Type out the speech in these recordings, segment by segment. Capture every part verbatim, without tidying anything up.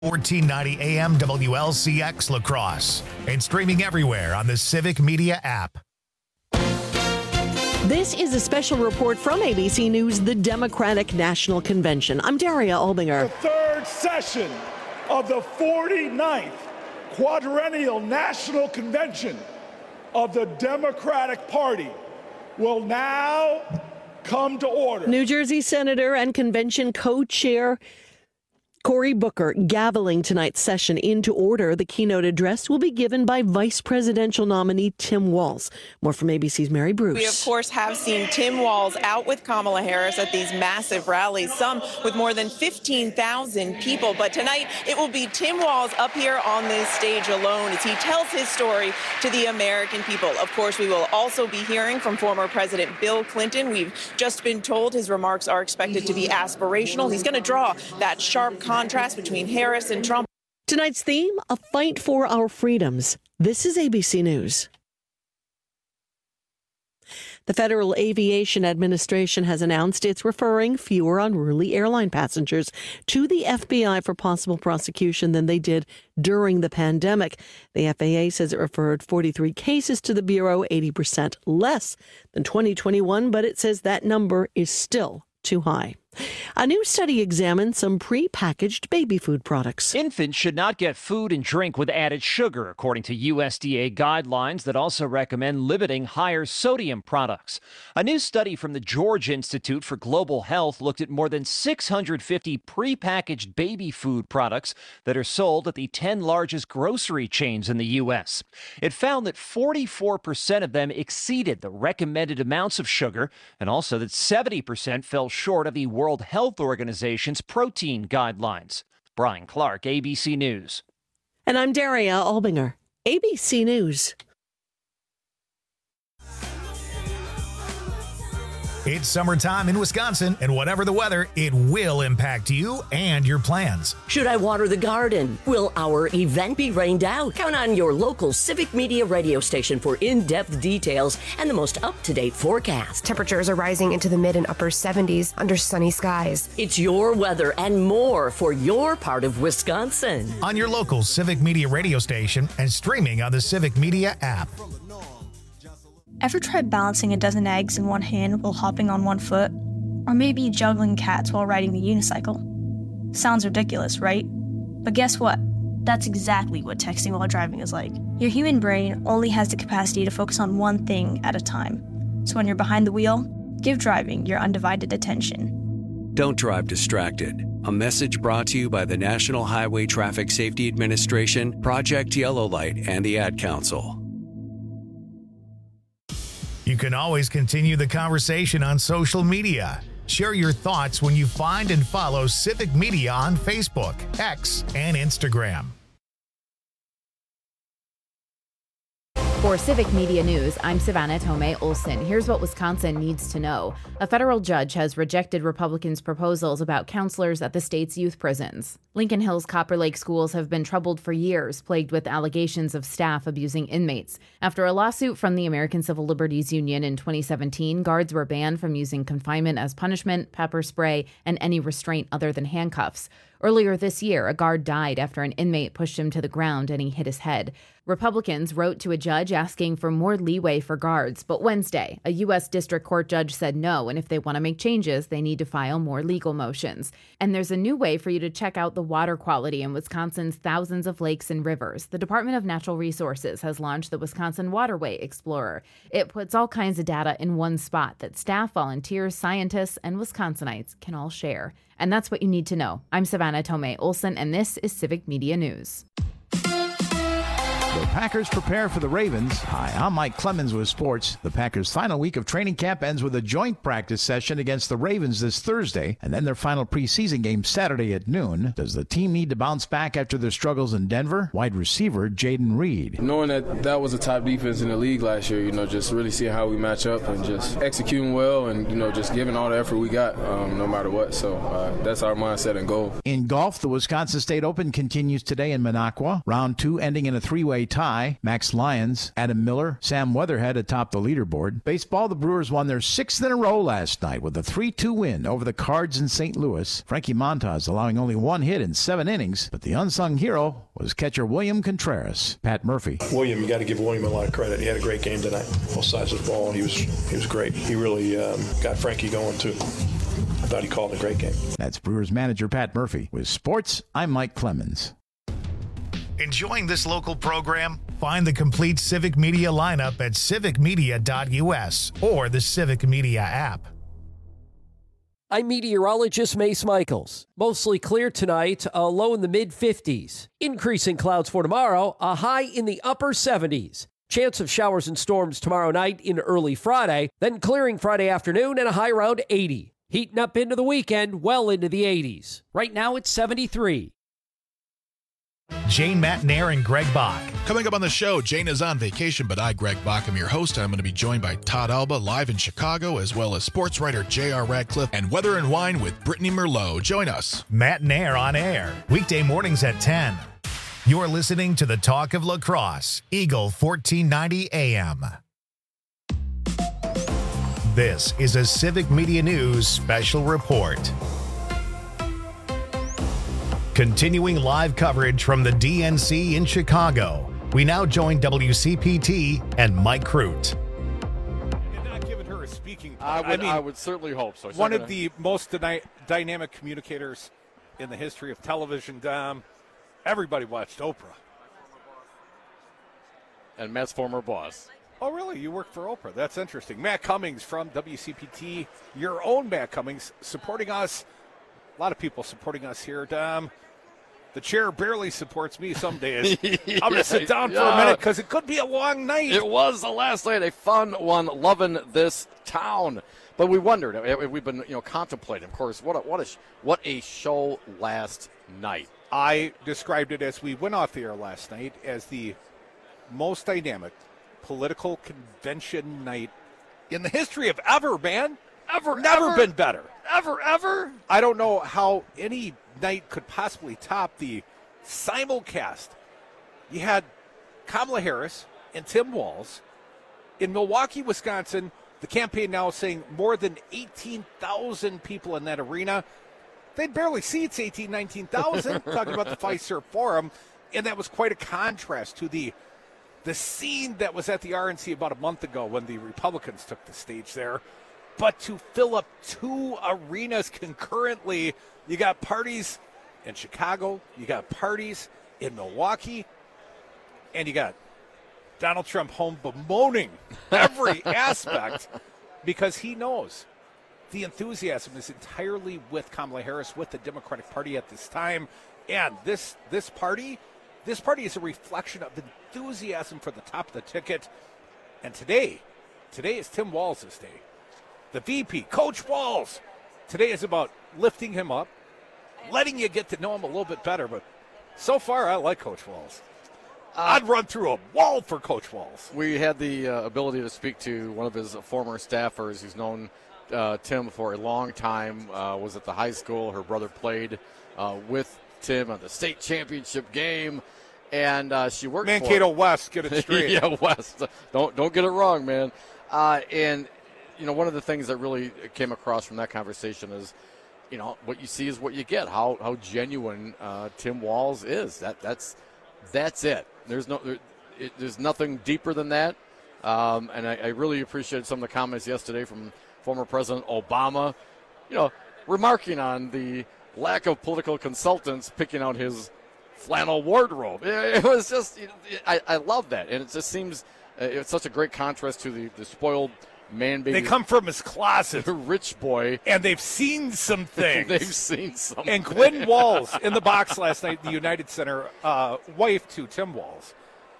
fourteen ninety A M W L C X La Crosse and streaming everywhere on the Civic Media app. This is a special report from A B C News, the Democratic National Convention. I'm Daria Albinger. The third session of the forty-ninth Quadrennial National Convention of the Democratic Party will now come to order. New Jersey Senator and convention co-chair Cory Booker gaveling tonight's session into order. The keynote address will be given by Vice Presidential nominee Tim Walz. More from A B C's Mary Bruce. We, of course, have seen Tim Walz out with Kamala Harris at these massive rallies, some with more than fifteen thousand people. But tonight, it will be Tim Walz up here on this stage alone as he tells his story to the American people. Of course, we will also be hearing from former President Bill Clinton. We've just been told his remarks are expected to be aspirational. He's going to draw that sharp contrast between Harris and Trump. Tonight's theme, a fight for our freedoms. This is A B C News. The Federal Aviation Administration has announced it's referring fewer unruly airline passengers to the F B I for possible prosecution than they did during the pandemic. The F A A says it referred forty-three cases to the Bureau, eighty percent less than twenty twenty-one, but it says that number is still too high. A new study examined some pre-packaged baby food products. Infants should not get food and drink with added sugar, according to U S D A guidelines that also recommend limiting higher sodium products. A new study from the George Institute for Global Health looked at more than six hundred fifty pre-packaged baby food products that are sold at the ten largest grocery chains in the U S. It found that forty-four percent of them exceeded the recommended amounts of sugar, and also that seventy percent fell short of the World Health Organization's protein guidelines. Brian Clark, A B C News. And I'm Daria Albinger, A B C News. It's summertime in Wisconsin, and whatever the weather, it will impact you and your plans. Should I water the garden? Will our event be rained out? Count on your local Civic Media radio station for in-depth details and the most up-to-date forecast. Temperatures are rising into the mid and upper seventies under sunny skies. It's your weather and more for your part of Wisconsin. On your local Civic Media radio station and streaming on the Civic Media app. Ever tried balancing a dozen eggs in one hand while hopping on one foot? Or maybe juggling cats while riding the unicycle? Sounds ridiculous, right? But guess what? That's exactly what texting while driving is like. Your human brain only has the capacity to focus on one thing at a time. So when you're behind the wheel, give driving your undivided attention. Don't drive distracted. A message brought to you by the National Highway Traffic Safety Administration, Project Yellow Light, and the Ad Council. You can always continue the conversation on social media. Share your thoughts when you find and follow Civic Media on Facebook, X, and Instagram. For Civic Media News, I'm Savannah Tomei Olson. Here's what Wisconsin needs to know. A federal judge has rejected Republicans' proposals about counselors at the state's youth prisons. Lincoln Hills Copper Lake schools have been troubled for years, plagued with allegations of staff abusing inmates. After a lawsuit from the American Civil Liberties Union in twenty seventeen, guards were banned from using confinement as punishment, pepper spray, and any restraint other than handcuffs. Earlier this year, a guard died after an inmate pushed him to the ground and he hit his head. Republicans wrote to a judge asking for more leeway for guards, but Wednesday, a U S district court judge said no, and if they want to make changes, they need to file more legal motions. And there's a new way for you to check out the water quality in Wisconsin's thousands of lakes and rivers. The Department of Natural Resources has launched the Wisconsin Waterway Explorer. It puts all kinds of data in one spot that staff, volunteers, scientists, and Wisconsinites can all share. And that's what you need to know. I'm Savannah Tomei Olson, and this is Civic Media News. The Packers prepare for the Ravens. Hi, I'm Mike Clemens with sports. The Packers' final week of training camp ends with a joint practice session against the Ravens this Thursday, and then their final preseason game Saturday at noon. Does the team need to bounce back after their struggles in Denver? Wide receiver Jaden Reed. Knowing that that was a top defense in the league last year, you know, just really seeing how we match up and just executing well and, you know, just giving all the effort we got um, no matter what. So uh, that's our mindset and goal. In golf, the Wisconsin State Open continues today in Minocqua. Round two ending in a three-way three-way tie. Max Lyons, Adam Miller, Sam Weatherhead atop the leaderboard. Baseball, the Brewers won their sixth in a row last night with a three two win over the Cards in Saint Louis. Frankie Montas allowing only one hit in seven innings, but the unsung hero was catcher William Contreras. Pat Murphy. William, you got to give William a lot of credit. He had a great game tonight. Both sides of the ball, and he was he was great. He really um, got Frankie going too. I thought he called a great game. That's Brewers manager Pat Murphy. With sports, I'm Mike Clemens. Enjoying this local program? Find the complete Civic Media lineup at civic media dot u s or the Civic Media app. I'm meteorologist Mace Michaels. Mostly clear tonight, a low in the mid-fifties. Increasing clouds for tomorrow, a high in the upper seventies. Chance of showers and storms tomorrow night in early Friday, then clearing Friday afternoon and a high around eighty. Heating up into the weekend, well into the eighties. Right now it's seventy-three. Jane Matnair and Greg Bach. Coming up on the show, Jane is on vacation, but I, Greg Bach, am your host. I'm going to be joined by Todd Alba live in Chicago, as well as sports writer J R Radcliffe and Weather and Wine with Brittany Merlot. Join us. Matnair on air, weekday mornings at ten. You're listening to the Talk of Lacrosse, Eagle fourteen ninety A M. This is a Civic Media News special report. Continuing live coverage from the D N C in Chicago, we now join W C P T and Mike Crute. You're not giving her a speaking part. I would, I mean, I would certainly hope so. She's one gonna... of the most dyna- dynamic communicators in the history of television, Dom. Everybody watched Oprah. And Matt's former boss. Oh, really? You work for Oprah. That's interesting. Matt Cummings from W C P T, your own Matt Cummings, supporting us. A lot of people supporting us here, Dom. The chair barely supports me some days. I'm going to sit down for yeah. a minute because it could be a long night. It was the last night, a fun one, loving this town. But we wondered, we've been, you know, contemplating, of course, what a, what a, what a show last night. I described it as we went off the air last night as the most dynamic political convention night in the history of ever, man. Ever, Never ever, been better. Ever, ever. I don't know how any night could possibly top the simulcast. You had Kamala Harris and Tim Walz in Milwaukee, Wisconsin. The campaign now saying more than eighteen thousand people in that arena. They'd barely seats eighteen, nineteen thousand, talking about the Fiserv Forum. And that was quite a contrast to the the scene that was at the R N C about a month ago when the Republicans took the stage there. But to fill up two arenas concurrently, you got parties in Chicago, you got parties in Milwaukee, and you got Donald Trump home bemoaning every aspect because he knows the enthusiasm is entirely with Kamala Harris, with the Democratic Party at this time. And this this party, this party is a reflection of the enthusiasm for the top of the ticket. And today, today is Tim Walz's day. The V P, Coach Walz. Today is about lifting him up, letting you get to know him a little bit better. But so far, I like Coach Walz. Uh, I'd run through a wall for Coach Walz. We had the uh, ability to speak to one of his former staffers who's known uh, Tim for a long time, uh, was at the high school. Her brother played uh, with Tim at the state championship game. And uh, she worked Mankato for West, get it straight. yeah, West. Don't, don't get it wrong, man. Uh, and... You know, one of the things that really came across from that conversation is, you know, what you see is what you get. How how genuine uh, Tim Walz is. That that's that's it. There's no there, it, there's nothing deeper than that. Um, and I, I really appreciated some of the comments yesterday from former President Obama. You know, remarking on the lack of political consultants picking out his flannel wardrobe. It, it was just it, I I love that, and it just seems uh, it's such a great contrast to the the spoiled. Man, baby. They come from his closet. Rich boy. And they've seen some things. they've seen some And Gwen Walz in the box last night, the United Center, uh, wife to Tim Walz.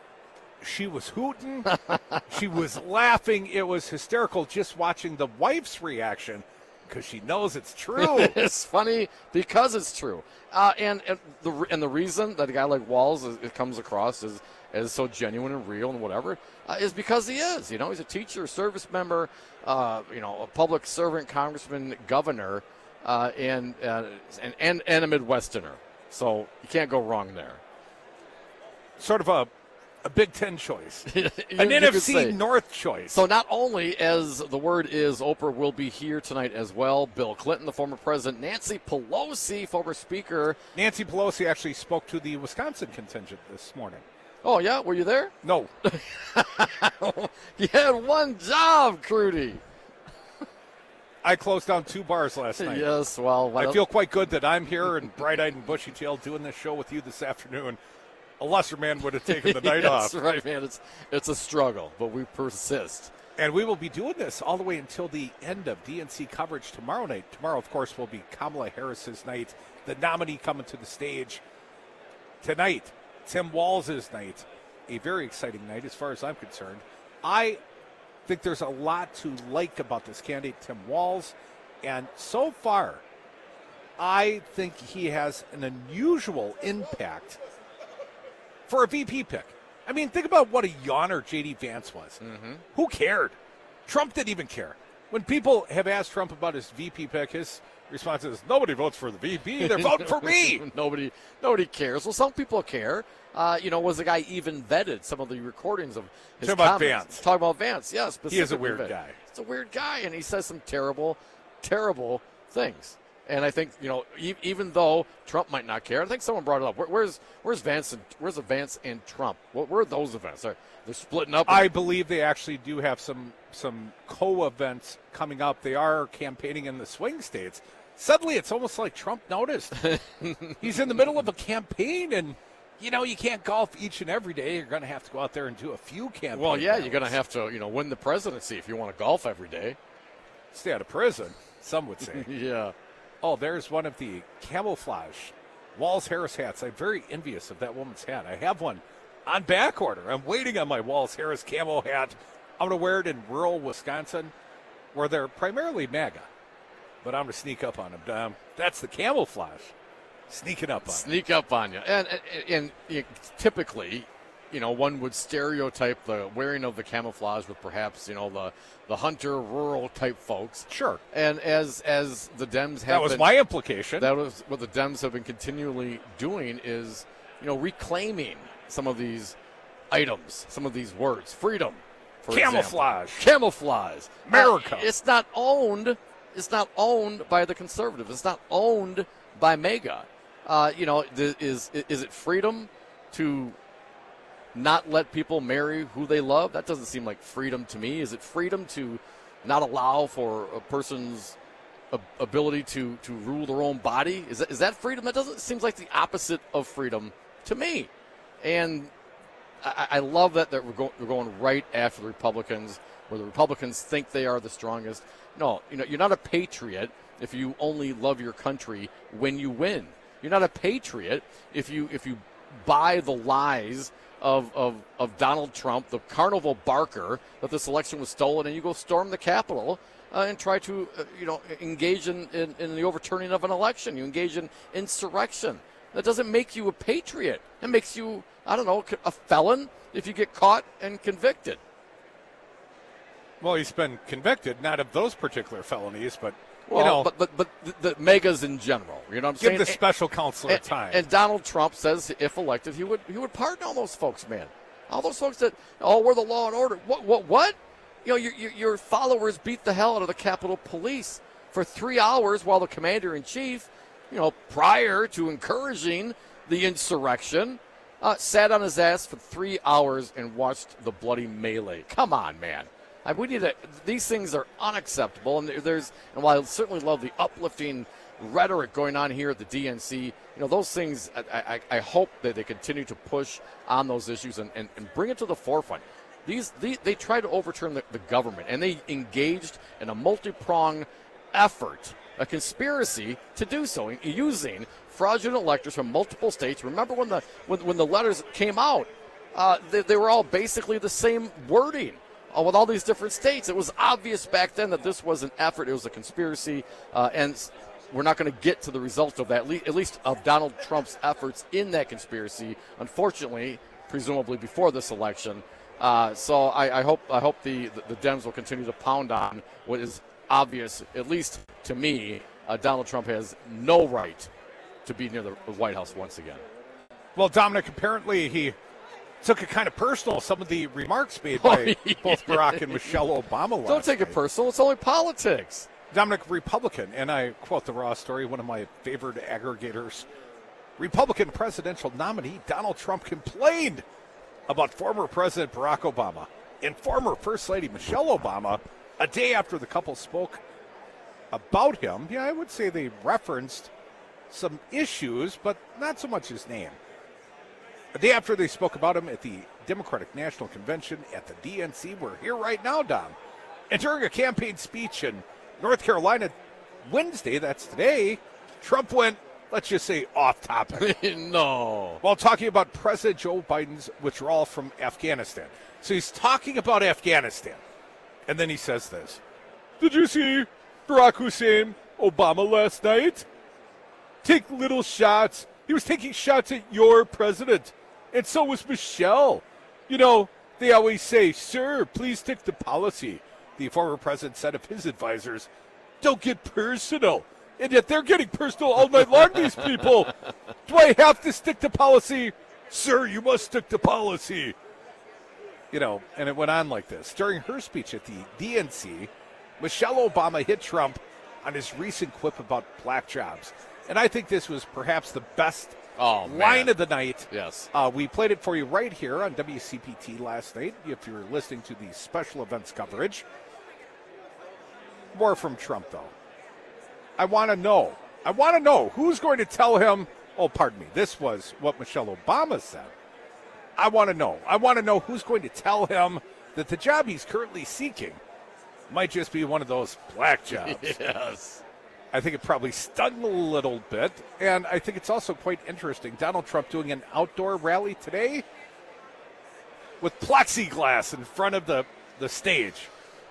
She was hooting. She was laughing. It was hysterical just watching the wife's reaction because she knows it's true. It's funny because it's true. Uh, and, and, the, and the reason that a guy like Walz is, it comes across as, as so genuine and real and whatever uh, is because he is. You know, he's a teacher, service member, uh, you know, a public servant, congressman, governor, uh, and, uh, and, and, and a Midwesterner. So you can't go wrong there. Sort of a a Big Ten choice, you, an you N F C say. North choice. So not only, as the word is, Oprah will be here tonight as well. Bill Clinton, the former president, Nancy Pelosi, former speaker. Nancy Pelosi actually spoke to the Wisconsin contingent this morning. Oh, yeah? Were you there? No. You had one job, Crudy. I closed down two bars last night. Yes, well. I feel quite good that I'm here and bright-eyed and bushy-tailed doing this show with you this afternoon. A lesser man would have taken the night yes, off. That's right, man. It's, it's a struggle, but we persist. And we will be doing this all the way until the end of D N C coverage tomorrow night. Tomorrow, of course, will be Kamala Harris's night, the nominee coming to the stage. Tonight, Tim Walz's night, a very exciting night as far as I'm concerned. I think there's a lot to like about this candidate, Tim Walz, and so far, I think he has an unusual impact for a V P pick. I mean, think about what a yawner J D Vance was. Mm-hmm. Who cared? Trump didn't even care. When people have asked Trump about his V P pick, his response is, nobody votes for the V P. They're voting for me. nobody nobody cares. Well, some people care. Uh, you know, was the guy even vetted? Some of the recordings of his Talking about comments. Vance. Talking about Vance, yes. Yeah, he is a weird vetted. guy. It's a weird guy, and he says some terrible, terrible things. And I think, you know, e- even though Trump might not care, I think someone brought it up. Where, where's where's Vance and where's the Vance and Trump? What where are those events? They're, they're splitting up. I believe they actually do have some some co-events coming up. They are campaigning in the swing states. Suddenly, it's almost like Trump noticed. He's in the middle of a campaign, and you know you can't golf each and every day. You're going to have to go out there and do a few campaigns. Well, yeah, you're going to have to, you know, win the presidency if you want to golf every day. Stay out of prison, some would say. Yeah. Oh, there's one of the camouflage Walz Harris hats. I'm very envious of that woman's hat. I have one on back order. I'm waiting on my Walz Harris camo hat. I'm going to wear it in rural Wisconsin, where they're primarily MAGA. But I'm going to sneak up on them. Um, that's the camouflage. Sneaking up on Sneak them. up on you. And, and, and, and typically, you know, one would stereotype the wearing of the camouflage with perhaps, you know, the, the hunter, rural type folks. Sure. And as as the Dems have That was been, my implication. That was what the Dems have been continually doing is, you know, reclaiming some of these items, some of these words. Freedom, for Camouflage. example. Camouflage. America. Uh, it's not owned. It's not owned by the conservatives. It's not owned by MAGA. Uh, you know, th- is is it freedom to not let people marry who they love? That doesn't seem like freedom to me. Is it freedom to not allow for a person's ability to, to rule their own body? Is that, is that freedom? That doesn't seems like the opposite of freedom to me. And I, I love that, that we're, go, we're going right after the Republicans, where the Republicans think they are the strongest. No, you know, you're not a patriot if you only love your country when you win. You're not a patriot if you if you buy the lies of, of, of Donald Trump, the carnival barker, that this election was stolen, and you go storm the Capitol uh, and try to, uh, you know, engage in, in, in the overturning of an election. You engage in insurrection. That doesn't make you a patriot. It makes you, I don't know, a felon if you get caught and convicted. Well, he's been convicted, not of those particular felonies, but, well, you know. But, but, but the, the megas in general, you know what I'm give saying? Give the special counselor and, time. And Donald Trump says if elected, he would he would pardon all those folks, man. All those folks that, oh, we're the law and order. What, what, what? You know, your, your, your followers beat the hell out of the Capitol Police for three hours while the commander-in-chief, you know, prior to encouraging the insurrection, uh, sat on his ass for three hours and watched the bloody melee. Come on, man. I, we need to, these things are unacceptable, and there's, and while I certainly love the uplifting rhetoric going on here at the D N C, you know, those things, I, I, I hope that they continue to push on those issues and, and, and bring it to the forefront. These, these they tried to overturn the, the government, and they engaged in a multi-pronged effort, a conspiracy to do so, using fraudulent electors from multiple states. Remember when the when, when the letters came out, uh, they, they were all basically the same wording uh, with all these different states. It was obvious back then that this was an effort. It was a conspiracy, uh, and we're not going to get to the result of that, at least of Donald Trump's efforts in that conspiracy, unfortunately, presumably before this election. Uh, so I, I hope I hope the, the, the Dems will continue to pound on what is obvious, at least to me. Uh, Donald Trump has no right to be near the White House once again. Well, Dominic, apparently he took it kind of personal, some of the remarks made by oh, yeah. both Barack and Michelle Obama last Don't take night. it personal. It's only politics. Dominic, Republican, and I quote the Raw story, one of my favorite aggregators. Republican presidential nominee Donald Trump complained about former President Barack Obama and former First Lady Michelle Obama a day after the couple spoke about him. Yeah, I would say they referenced some issues, but not so much his name. A day after they spoke about him at the Democratic National Convention at the D N C. We're here right now, Dom. And during a campaign speech in North Carolina Wednesday, that's today, Trump went, let's just say, off topic. No. While talking about President Joe Biden's withdrawal from Afghanistan. So he's talking about Afghanistan. And then he says this. Did you see Barack Hussein Obama last night? Take little shots. He was taking shots at your president. And so was Michelle. You know, they always say, sir, please stick to policy. The former president said of his advisors, don't get personal. And yet they're getting personal all night long, these people. Do I have to stick to policy? Sir, you must stick to policy. You know, and it went on like this. During her speech at the D N C, Michelle Obama hit Trump on his recent quip about black jobs. And I think this was perhaps the best oh, line man. of the night. Yes. Uh, we played it for you right here on W C P T last night, if you're listening to the special events coverage. More from Trump, though. I want to know. I want to know who's going to tell him, oh, pardon me, this was what Michelle Obama said. I want to know. I want to know who's going to tell him that the job he's currently seeking might just be one of those black jobs. Yes. I think it probably stung a little bit, and I think it's also quite interesting. Donald Trump doing an outdoor rally today with plexiglass in front of the, the stage.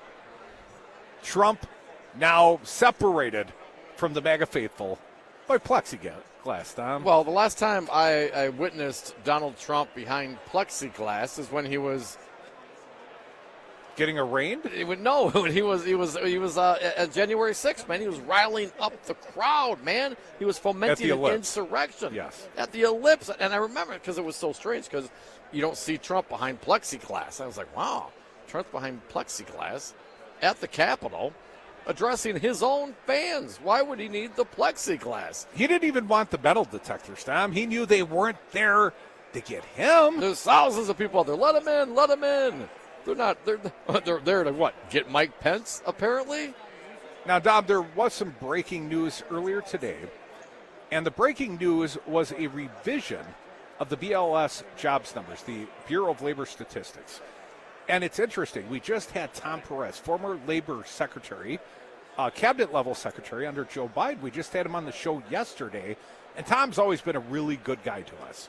Trump now separated from the MAGA faithful by plexiglass, Tom. Well, the last time I, I witnessed Donald Trump behind plexiglass is when he was getting arraigned. It would, no, he was he was he was uh, at January sixth, man. He was riling up the crowd, man. He was fomenting an insurrection. Yes, at the Ellipse, and I remember it because it was so strange because you don't see Trump behind plexiglass. I was like, wow, Trump's behind plexiglass at the Capitol, addressing his own fans. Why would he need the plexiglass? He didn't even want the metal detectors, Tom. He knew they weren't there to get him. There's thousands of people out there. Let him in. Let him in. They're not. They're they're there to what? Get Mike Pence, apparently. Now, Dom, there was some breaking news earlier today, and the breaking news was a revision of the B L S jobs numbers, the Bureau of Labor Statistics. And it's interesting. We just had Tom Perez, former labor secretary, uh, cabinet-level secretary under Joe Biden. We just had him on the show yesterday, and Tom's always been a really good guy to us.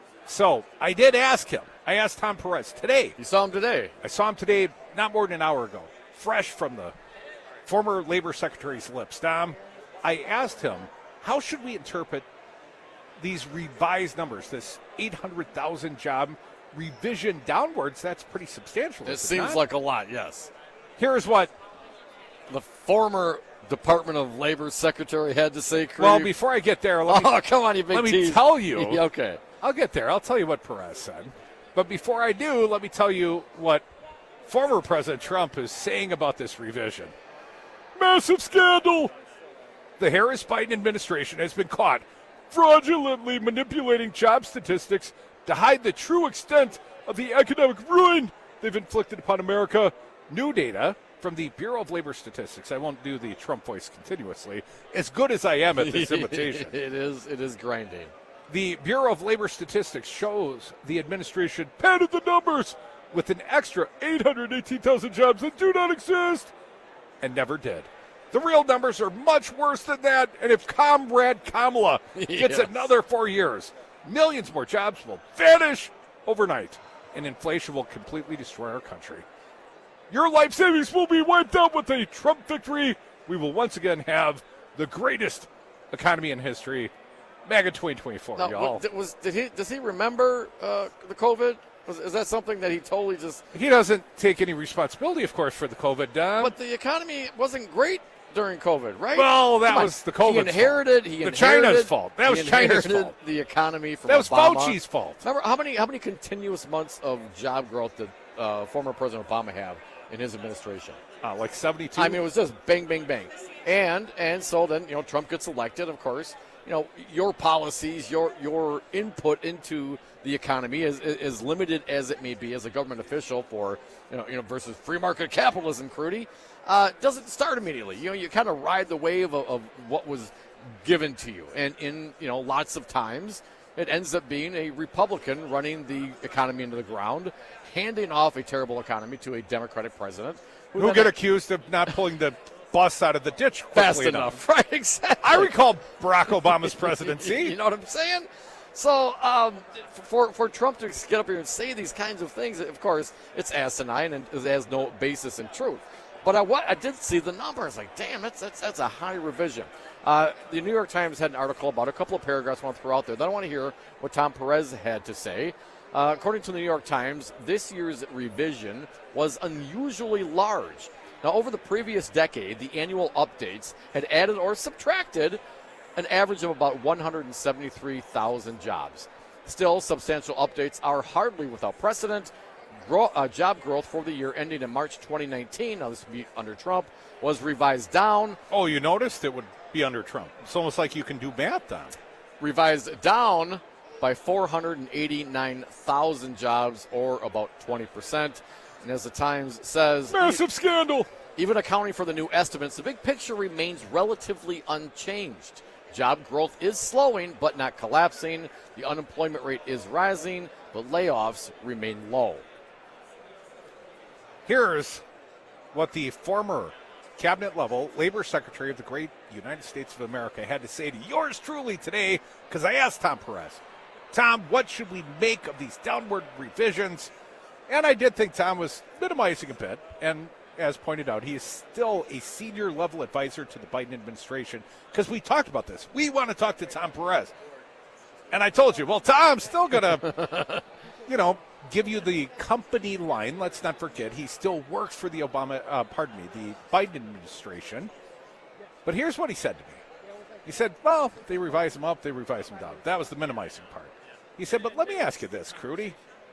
So I did ask him. I asked Tom Perez today. You saw him today? I saw him today not more than an hour ago, fresh from the former labor secretary's lips. Tom, I asked him, how should we interpret these revised numbers, this eight hundred thousand job revision downwards? That's pretty substantial. It seems like a lot, yes. Here's what the former Department of Labor secretary had to say. Creed. Well, before I get there, let me, oh, come on, you big let me tease. tell you. Okay. I'll get there. I'll tell you what Perez said. But before I do, let me tell you what former President Trump is saying about this revision. Massive scandal. The Harris-Biden administration has been caught fraudulently manipulating job statistics to hide the true extent of the economic ruin they've inflicted upon America. New data from the Bureau of Labor Statistics. I won't do the Trump voice continuously, as good as I am at this imitation. it is it is grinding. The Bureau of Labor Statistics shows the administration padded the numbers with an extra eight hundred eighteen thousand jobs that do not exist and never did. The real numbers are much worse than that, and if Comrade Kamala gets yes. another four years, millions more jobs will vanish overnight, and inflation will completely destroy our country. Your life savings will be wiped out with a Trump victory. We will once again have the greatest economy in history. MAGA twenty twenty-four, now, y'all. Was, did he, does he remember uh, the COVID? Was, is that something that he totally just... He doesn't take any responsibility, of course, for the COVID, Don. But the economy wasn't great during COVID, right? Well, that Come was on. the COVID He inherited. fault. He the inherited. China's fault. That was he China's inherited fault. The economy from That was Obama. Fauci's fault. Remember how many how many continuous months of job growth did uh, former President Obama have in his administration? Uh, like seventy-two. I mean, it was just bang, bang, bang, and and so then you know Trump gets elected. Of course, you know your policies, your your input into the economy is is limited as it may be as a government official for you know you know versus free market capitalism, Crudy, uh, doesn't start immediately. You know, you kind of ride the wave of, of what was given to you, and in you know lots of times it ends up being a Republican running the economy into the ground, handing off a terrible economy to a Democratic president Who, who get then- accused of not pulling the bus out of the ditch quickly fast enough. enough, right? Exactly. I recall Barack Obama's presidency. You know what I'm saying? So um, for for Trump to get up here and say these kinds of things, of course, it's asinine and it has no basis in truth. But I, what, I did see the numbers. Like, damn, that's that's that's a high revision. Uh, the New York Times had an article about a couple of paragraphs I want to throw out there. Then I want to hear what Tom Perez had to say. Uh, according to the New York Times, this year's revision was unusually large. Now, over the previous decade, the annual updates had added or subtracted an average of about one hundred seventy-three thousand jobs. Still, substantial updates are hardly without precedent. Grow, uh, job growth for the year ending in March twenty nineteen, now this would be under Trump, was revised down. Oh, you noticed it would be under Trump. It's almost like you can do math on. Revised down by four hundred eighty-nine thousand jobs, or about twenty percent. And as the Times says, massive scandal. Even accounting for the new estimates, the big picture remains relatively unchanged. Job growth is slowing, but not collapsing. The unemployment rate is rising, but layoffs remain low. Here's what the former cabinet-level labor secretary of the great United States of America had to say to yours truly today, because I asked Tom Perez, Tom, what should we make of these downward revisions? And I did think Tom was minimizing a bit, and as pointed out, he is still a senior-level advisor to the Biden administration, because we talked about this. We want to talk to Tom Perez. And I told you, well, Tom's still going to, you know, give you the company line. Let's not forget, he still works for the Obama, uh, pardon me, the Biden administration. But here's what he said to me. He said, well, they revise him up, they revise him down. That was the minimizing part. He said, but let me ask you this, Crudy.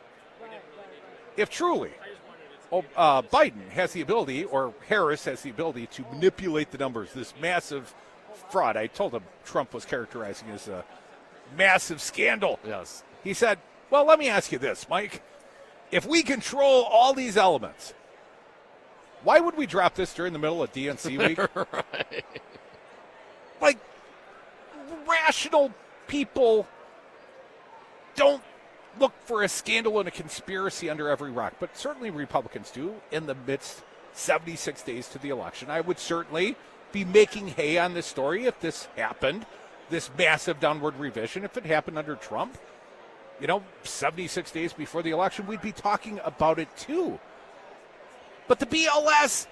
If truly uh, Biden has the ability, or Harris has the ability to manipulate the numbers, this massive fraud, I told him Trump was characterizing as a massive scandal. Yes. He said, well, let me ask you this, Mike. If we control all these elements, why would we drop this during the middle of D N C week? Right. Like, rational people don't look for a scandal and a conspiracy under every rock, but certainly Republicans do in the midst seventy-six days to the election. I would certainly be making hay on this story if this happened, this massive downward revision. If it happened under Trump, you know, seventy-six days before the election, we'd be talking about it too. But the B L S,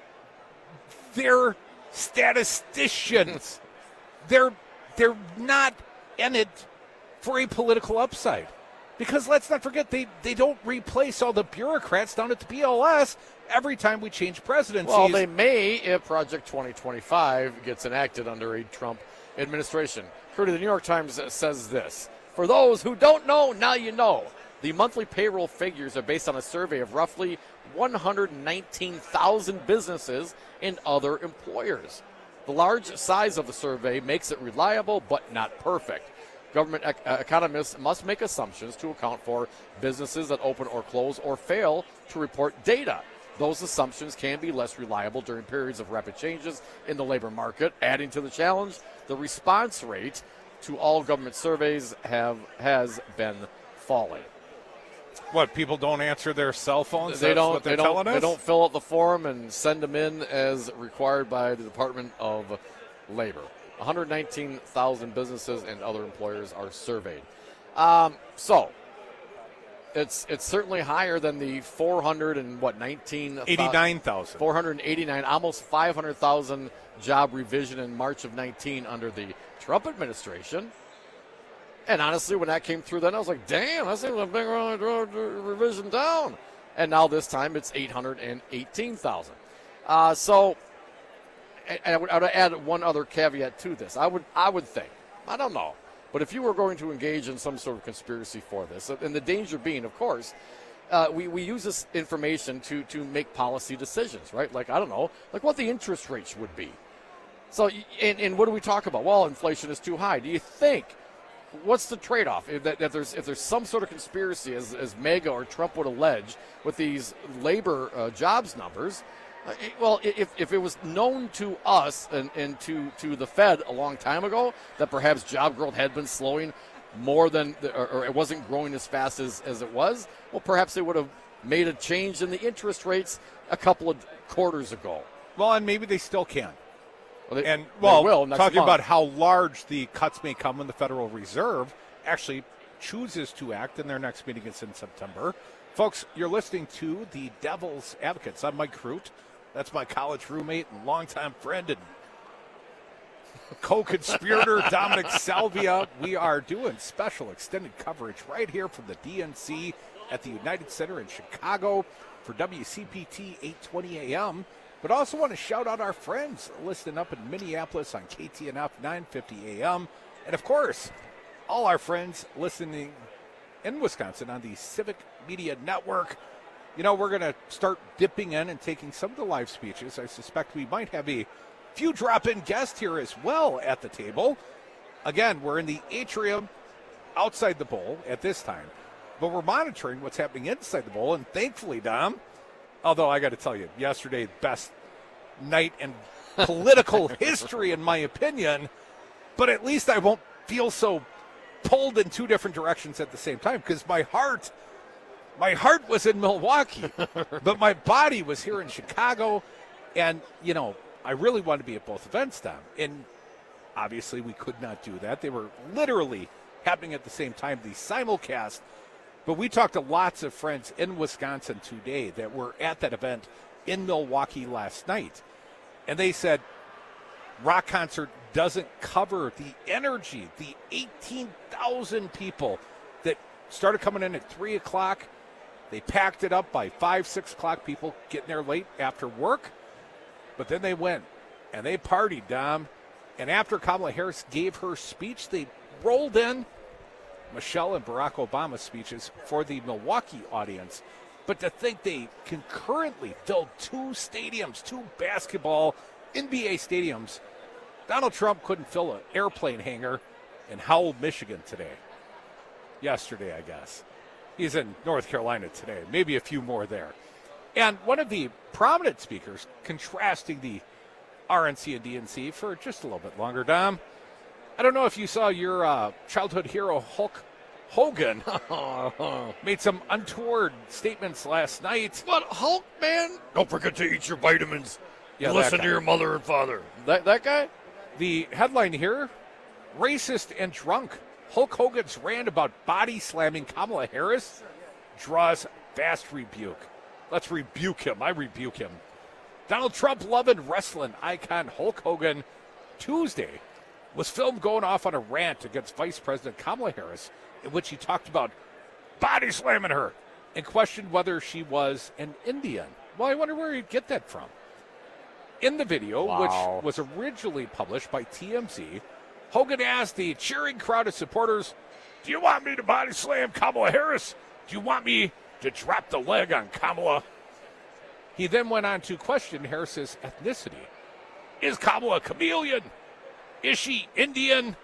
they're statisticians. they're they're not in it for a political upside. Because let's not forget, they, they don't replace all the bureaucrats down at the B L S every time we change presidencies. Well, they may if Project twenty twenty-five gets enacted under a Trump administration. Crudy, the New York Times says this. For those who don't know, now you know. The monthly payroll figures are based on a survey of roughly one hundred nineteen thousand businesses and other employers. The large size of the survey makes it reliable but not perfect. Government ec- uh, economists must make assumptions to account for businesses that open or close or fail to report data. Those assumptions can be less reliable during periods of rapid changes in the labor market. Adding to the challenge, the response rate to all government surveys have has been falling. What, people don't answer their cell phones? They That's don't. what they're They don't. telling us? They don't fill out the form and send them in as required by the Department of Labor. one hundred nineteen thousand businesses and other employers are surveyed. Um, so it's it's certainly higher than the four hundred and what nineteen eighty-nine thousand. four hundred eighty-nine, almost five hundred thousand job revision in March of nineteen under the Trump administration. And honestly, when that came through, then I was like, damn, that's a big revision down. And now this time it's eight hundred eighteen thousand. Uh, so and I would, I would add one other caveat to this. I would, I would think, I don't know, but if you were going to engage in some sort of conspiracy for this, and the danger being, of course, uh, we, we use this information to, to make policy decisions, right? Like, I don't know, like what the interest rates would be. So, and, and what do we talk about? Well, inflation is too high. Do you think, what's the trade-off? If, that, if, there's, if there's some sort of conspiracy, as, as MAGA or Trump would allege, with these labor uh, jobs numbers, uh, it, well, if, if it was known to us and, and to, to the Fed a long time ago that perhaps job growth had been slowing more than, the, or, or it wasn't growing as fast as, as it was, well, perhaps they would have made a change in the interest rates a couple of quarters ago. Well, and maybe they still can. Well, they, and, well, they will next talking month. about how large the cuts may come when the Federal Reserve actually chooses to act, and their next meeting is in September. Folks, you're listening to the Devil's Advocates. I'm Mike Crute. That's my college roommate and longtime friend and co-conspirator Dominic Salvia. We are doing special extended coverage right here from the D N C at the United Center in Chicago for W C P T eight twenty A M. But also want to shout out our friends listening up in Minneapolis on K T N F nine fifty A M. And, of course, all our friends listening in Wisconsin on the Civic Media Network. You know, we're going to start dipping in and taking some of the live speeches. I suspect we might have a few drop-in guests here as well at the table. Again, we're in the atrium outside the bowl at this time. But we're monitoring what's happening inside the bowl. And thankfully, Dom, although I got to tell you, yesterday, best night in political history, in my opinion. But at least I won't feel so pulled in two different directions at the same time, because my heart, my heart was in Milwaukee, but my body was here in Chicago. And, you know, I really wanted to be at both events, Dom. And obviously we could not do that. They were literally happening at the same time, the simulcast. But we talked to lots of friends in Wisconsin today that were at that event in Milwaukee last night. And they said rock concert doesn't cover the energy, the eighteen thousand people that started coming in at three o'clock. They packed it up by five, six o'clock, people getting there late after work. But then they went and they partied, Dom. And after Kamala Harris gave her speech, they rolled in Michelle and Barack Obama speeches for the Milwaukee audience. But to think they concurrently filled two stadiums, two basketball N B A stadiums. Donald Trump couldn't fill an airplane hangar in Howell, Michigan today. Yesterday, I guess. He's in North Carolina today. Maybe a few more there. And one of the prominent speakers contrasting the R N C and D N C for just a little bit longer, Dom. I don't know if you saw your uh, childhood hero, Hulk Hogan, made some untoward statements last night. But Hulk, man, don't forget to eat your vitamins. Yeah, listen to your mother and father. That that guy? The headline here, racist and drunk. Hulk Hogan's rant about body slamming Kamala Harris draws vast rebuke. Let's rebuke him. I rebuke him. Donald Trump loving wrestling icon Hulk Hogan Tuesday was filmed going off on a rant against Vice President Kamala Harris, in which he talked about body slamming her and questioned whether she was an Indian. Well, I wonder where he'd get that from. In the video, wow. which was originally published by T M Z, Hogan asked the cheering crowd of supporters, "Do you want me to body slam Kamala Harris? Do you want me to drop the leg on Kamala?" He then went on to question Harris's ethnicity. Is Kamala a chameleon? Is she Indian?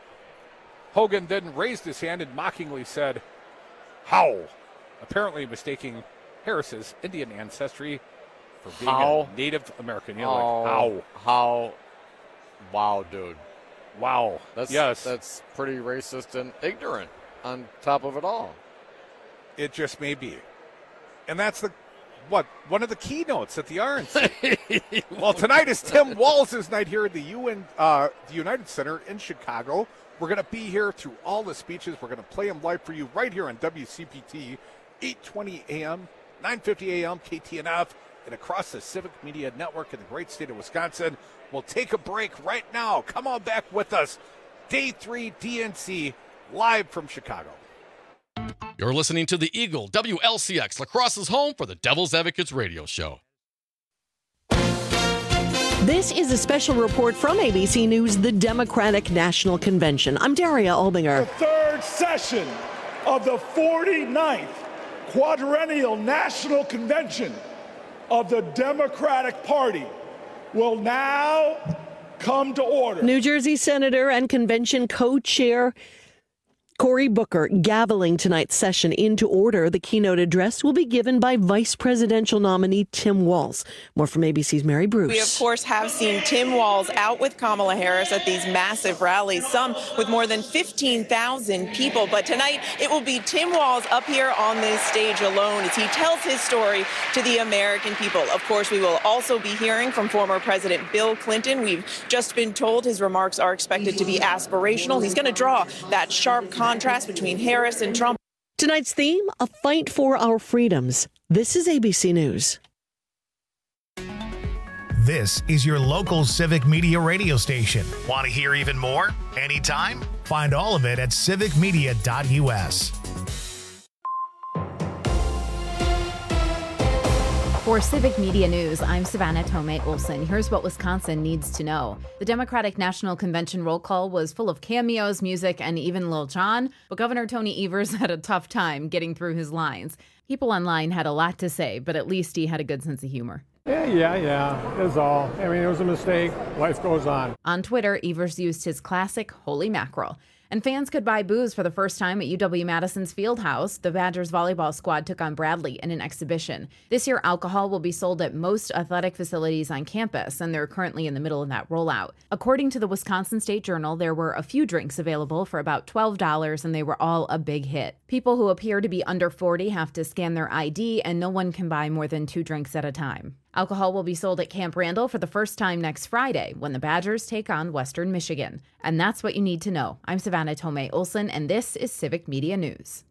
Hogan then raised his hand and mockingly said, "How?" apparently mistaking Harris's Indian ancestry for being how? a Native American. You're how? Like, how? How? Wow, dude. Wow. That's, yes. That's pretty racist and ignorant on top of it all. It just may be. And that's the what one of the keynotes at the R N C. Well, tonight is Tim Walz' night here at the U N, uh, the United Center in Chicago. We're going to be here through all the speeches. We're going to play them live for you right here on W C P T, eight twenty A M, nine fifty A M, K T N F, and across the Civic Media Network in the great state of Wisconsin. We'll take a break right now. Come on back with us. Day three D N C live from Chicago. You're listening to the Eagle W L C X, Lacrosse's home for the Devil's Advocates radio show. This is a special report from A B C News, the Democratic National Convention. I'm Daria Albinger. The third session of the forty-ninth Quadrennial National Convention of the Democratic Party will now come to order. New Jersey Senator and convention co-chair Cory Booker gaveling tonight's session into order. The keynote address will be given by Vice Presidential nominee Tim Walz. More from A B C's Mary Bruce. We, of course, have seen Tim Walz out with Kamala Harris at these massive rallies, some with more than fifteen thousand people. But tonight, it will be Tim Walz up here on this stage alone as he tells his story to the American people. Of course, we will also be hearing from former President Bill Clinton. We've just been told his remarks are expected to be aspirational. He's going to draw that sharp contrast between Harris and Trump. Tonight's theme, a fight for our freedoms. This is A B C News. This is your local civic media radio station. Want to hear even more? Anytime? Find all of it at civic media dot U S. For Civic Media News, I'm Savannah Tomei Olson. Here's what Wisconsin needs to know. The Democratic National Convention roll call was full of cameos, music, and even Lil Jon, but Governor Tony Evers had a tough time getting through his lines. People online had a lot to say, but at least he had a good sense of humor. Yeah, yeah, yeah, is all. I mean, it was a mistake. Life goes on. On Twitter, Evers used his classic holy mackerel. And fans could buy booze for the first time at U W-Madison's Fieldhouse. The Badgers volleyball squad took on Bradley in an exhibition. This year, alcohol will be sold at most athletic facilities on campus, and they're currently in the middle of that rollout. According to the Wisconsin State Journal, there were a few drinks available for about twelve dollars, and they were all a big hit. People who appear to be under forty have to scan their I D, and no one can buy more than two drinks at a time. Alcohol will be sold at Camp Randall for the first time next Friday when the Badgers take on Western Michigan. And that's what you need to know. I'm Savannah Tomei Olson, and this is Civic Media News.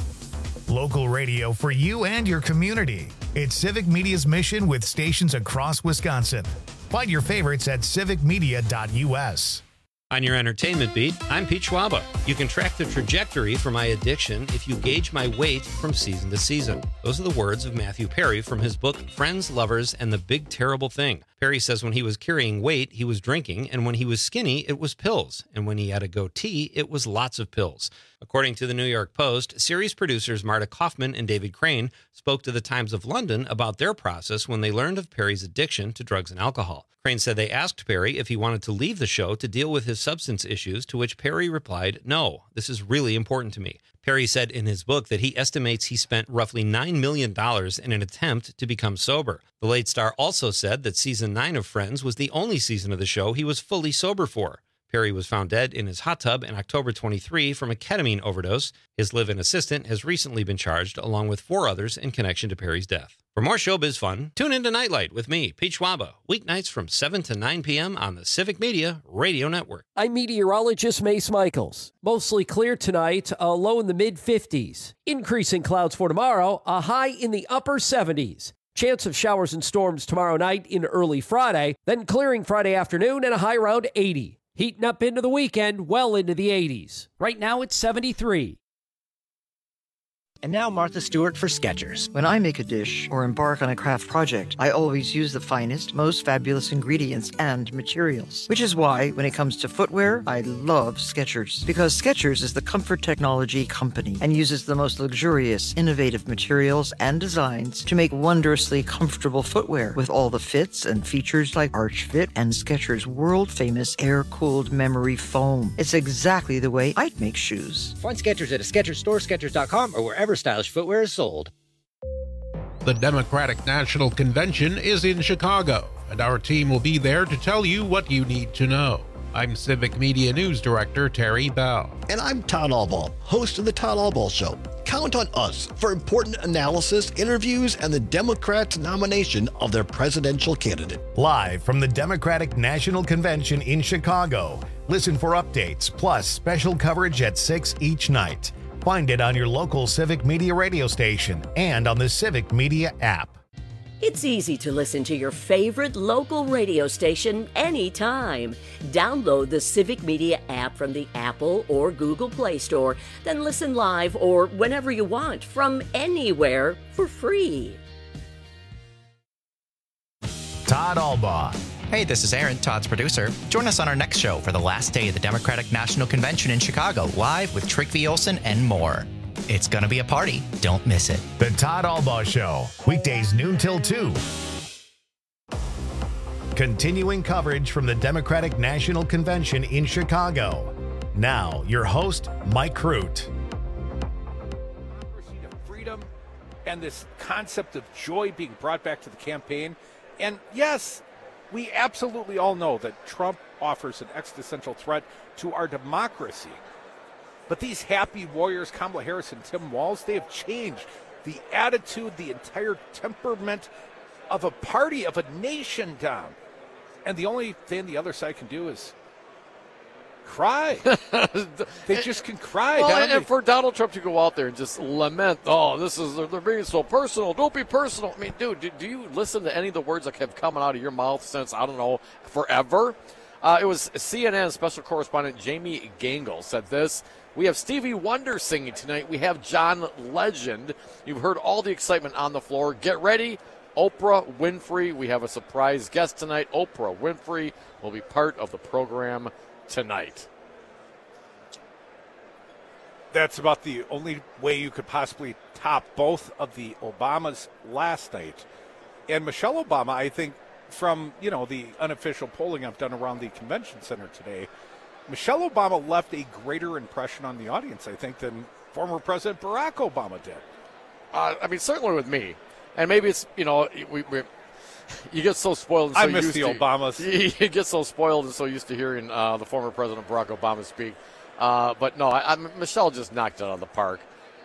Local radio for you and your community. It's Civic Media's mission with stations across Wisconsin. Find your favorites at civic media dot U S. On your entertainment beat, I'm Pete Schwaba. You can track the trajectory for my addiction if you gauge my weight from season to season. Those are the words of Matthew Perry from his book, Friends, Lovers, and the Big Terrible Thing. Perry says when he was carrying weight, he was drinking, and when he was skinny, it was pills. And when he had a goatee, it was lots of pills. According to the New York Post, series producers Marta Kaufman and David Crane spoke to the Times of London about their process when they learned of Perry's addiction to drugs and alcohol. Crane said they asked Perry if he wanted to leave the show to deal with his substance issues, to which Perry replied, "No, this is really important to me." Perry said in his book that he estimates he spent roughly nine million dollars in an attempt to become sober. The late star also said that season nine of Friends was the only season of the show he was fully sober for. Perry was found dead in his hot tub in October twenty-third from a ketamine overdose. His live-in assistant has recently been charged, along with four others, in connection to Perry's death. For more showbiz fun, tune into Nightlight with me, Pete Schwaba, weeknights from seven to nine p.m. on the Civic Media Radio Network. I'm meteorologist Mace Michaels. Mostly clear tonight, a low in the mid fifties. Increasing clouds for tomorrow, a high in the upper seventies. Chance of showers and storms tomorrow night into early Friday, then clearing Friday afternoon and a high around eighty. Heating up into the weekend, well into the eighties. Right now it's seventy-three. And now Martha Stewart for Skechers. When I make a dish or embark on a craft project, I always use the finest, most fabulous ingredients and materials. Which is why, when it comes to footwear, I love Skechers. Because Skechers is the comfort technology company and uses the most luxurious, innovative materials and designs to make wondrously comfortable footwear with all the fits and features like Arch Fit and Skechers' world-famous air-cooled memory foam. It's exactly the way I'd make shoes. Find Skechers at a Skechers store, Skechers dot com, or wherever stylish footwear is sold. The Democratic National Convention is in Chicago, and our team will be there to tell you what you need to know. I'm Civic Media News Director Terry Bell. And I'm Todd Albaugh, host of The Todd Albaugh Show. Count on us for important analysis, interviews, and the Democrats' nomination of their presidential candidate. Live from the Democratic National Convention in Chicago. Listen for updates, plus special coverage at six each night. Find it on your local Civic Media radio station and on the Civic Media app. It's easy to listen to your favorite local radio station anytime. Download the Civic Media app from the Apple or Google Play Store, then listen live or whenever you want from anywhere for free. Todd Albaugh Hey, this is Aaron, Todd's producer. Join us on our next show for the last day of the Democratic National Convention in Chicago, live with Trick V. Olson and more. It's going to be a party. Don't miss it. The Todd Albaugh Show, weekdays noon till two. Continuing coverage from the Democratic National Convention in Chicago. Now, your host, Mike Crute. Freedom and this concept of joy being brought back to the campaign. And yes, we absolutely all know that Trump offers an existential threat to our democracy. But these happy warriors, Kamala Harris and Tim Walz, they have changed the attitude, the entire temperament of a party, of a nation, Dom. And the only thing the other side can do is cry. They just can cry. Well, Dom. and, and for Donald Trump to go out there and just lament, oh, this is, they're, they're being so personal. Don't be personal. I mean, dude, do, do you listen to any of the words that have come out of your mouth since, I don't know, forever? Uh, it was C N N special correspondent Jamie Gangle said this. We have Stevie Wonder singing tonight. We have John Legend. You've heard all the excitement on the floor. Get ready. Oprah Winfrey. We have a surprise guest tonight. Oprah Winfrey will be part of the program tonight. That's about the only way you could possibly top both of the Obamas last night. And Michelle Obama, I think, from, you know, the unofficial polling I've done around the convention center today, Michelle Obama left a greater impression on the audience, I think, than former President Barack Obama did. Uh, I mean, certainly with me. And maybe it's, you know, we, we you get so spoiled and so I miss used the to, Obamas. You get so spoiled and so used to hearing uh, the former President Barack Obama speak. Uh, but no, I, I, Michelle just knocked it out of the park.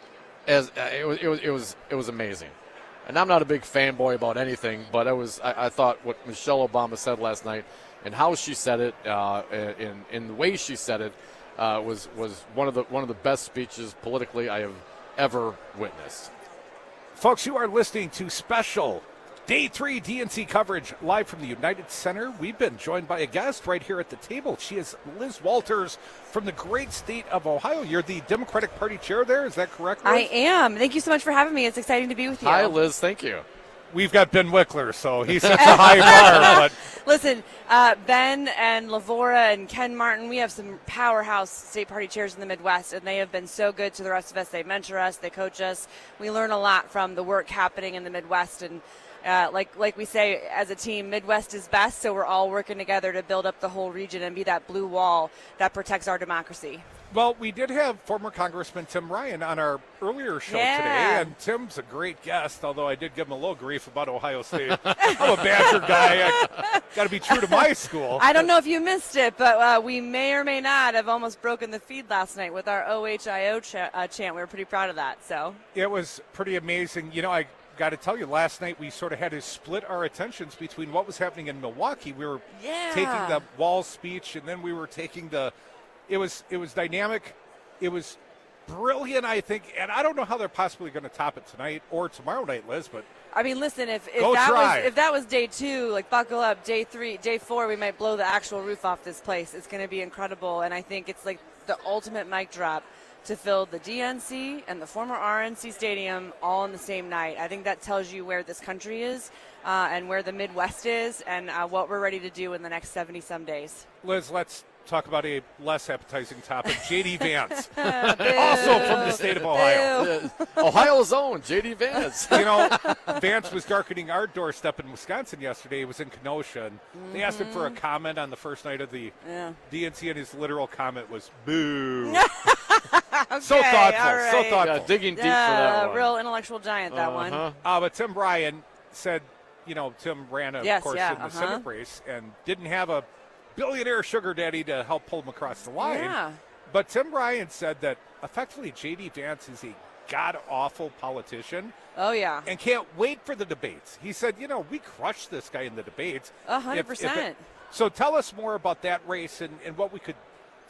As uh, it was, it was, it was, it was amazing. And I'm not a big fanboy about anything, but I was, I, I thought what Michelle Obama said last night and how she said it, uh, in in the way she said it, uh, was was one of the one of the best speeches politically I have ever witnessed. Folks, you are listening to special Day three D N C coverage live from the United Center. We've been joined by a guest right here at the table. She is Liz Walters from the great state of Ohio. You're the Democratic Party chair there. Is that correct, Liz? I am. Thank you so much for having me. It's exciting to be with you. Hi, Liz. Thank you. We've got Ben Wickler, so he sets a high bar. But listen, uh, Ben and Lavora and Ken Martin, we have some powerhouse state party chairs in the Midwest, and they have been so good to the rest of us. They mentor us. They coach us. We learn a lot from the work happening in the Midwest. And uh, like like we say as a team, Midwest is best, so we're all working together to build up the whole region and be that blue wall that protects our democracy. Well, we did have former Congressman Tim Ryan on our earlier show yeah. today, and Tim's a great guest, although I did give him a little grief about Ohio State. I'm a Badger guy. I got to be true to my school. I don't know if you missed it, but uh, we may or may not have almost broken the feed last night with our O H I O ch- uh, chant. We were pretty proud of that. So it was pretty amazing. You know, I got to tell you, last night we sort of had to split our attentions between what was happening in Milwaukee. We were yeah. taking the Wall speech, and then we were taking the – It was it was dynamic. It was brilliant, I think, and I don't know how they're possibly going to top it tonight or tomorrow night, Liz. But I mean, listen, if, if Go that try. was if that was day two, like buckle up. Day three, day four, we might blow the actual roof off this place. It's going to be incredible, and I think it's like the ultimate mic drop to fill the D N C and the former R N C Stadium all on the same night. I think that tells you where this country is uh, and where the Midwest is, and uh, what we're ready to do in the next seventy some days. Liz, let's talk about a less appetizing topic. J D Vance, also from the state of Ohio. Ohio's own J D Vance. You know, Vance was darkening our doorstep in Wisconsin yesterday. He was in Kenosha, and mm-hmm. they asked him for a comment on the first night of the yeah. D N C, and his literal comment was, boo. Okay, so thoughtful, all right. so thoughtful. Yeah, digging deep yeah, for that one. Real intellectual giant, that uh-huh. one. Uh, but Tim Ryan said, you know, Tim ran, of yes, course, yeah, in the uh-huh. Senate race and didn't have a billionaire sugar daddy to help pull him across the line. Yeah. But Tim Ryan said that effectively J D Vance is a god-awful politician. Oh, yeah. And can't wait for the debates. He said, you know, we crushed this guy in the debates. A hundred If- if percent. it- So tell us more about that race and, and what we could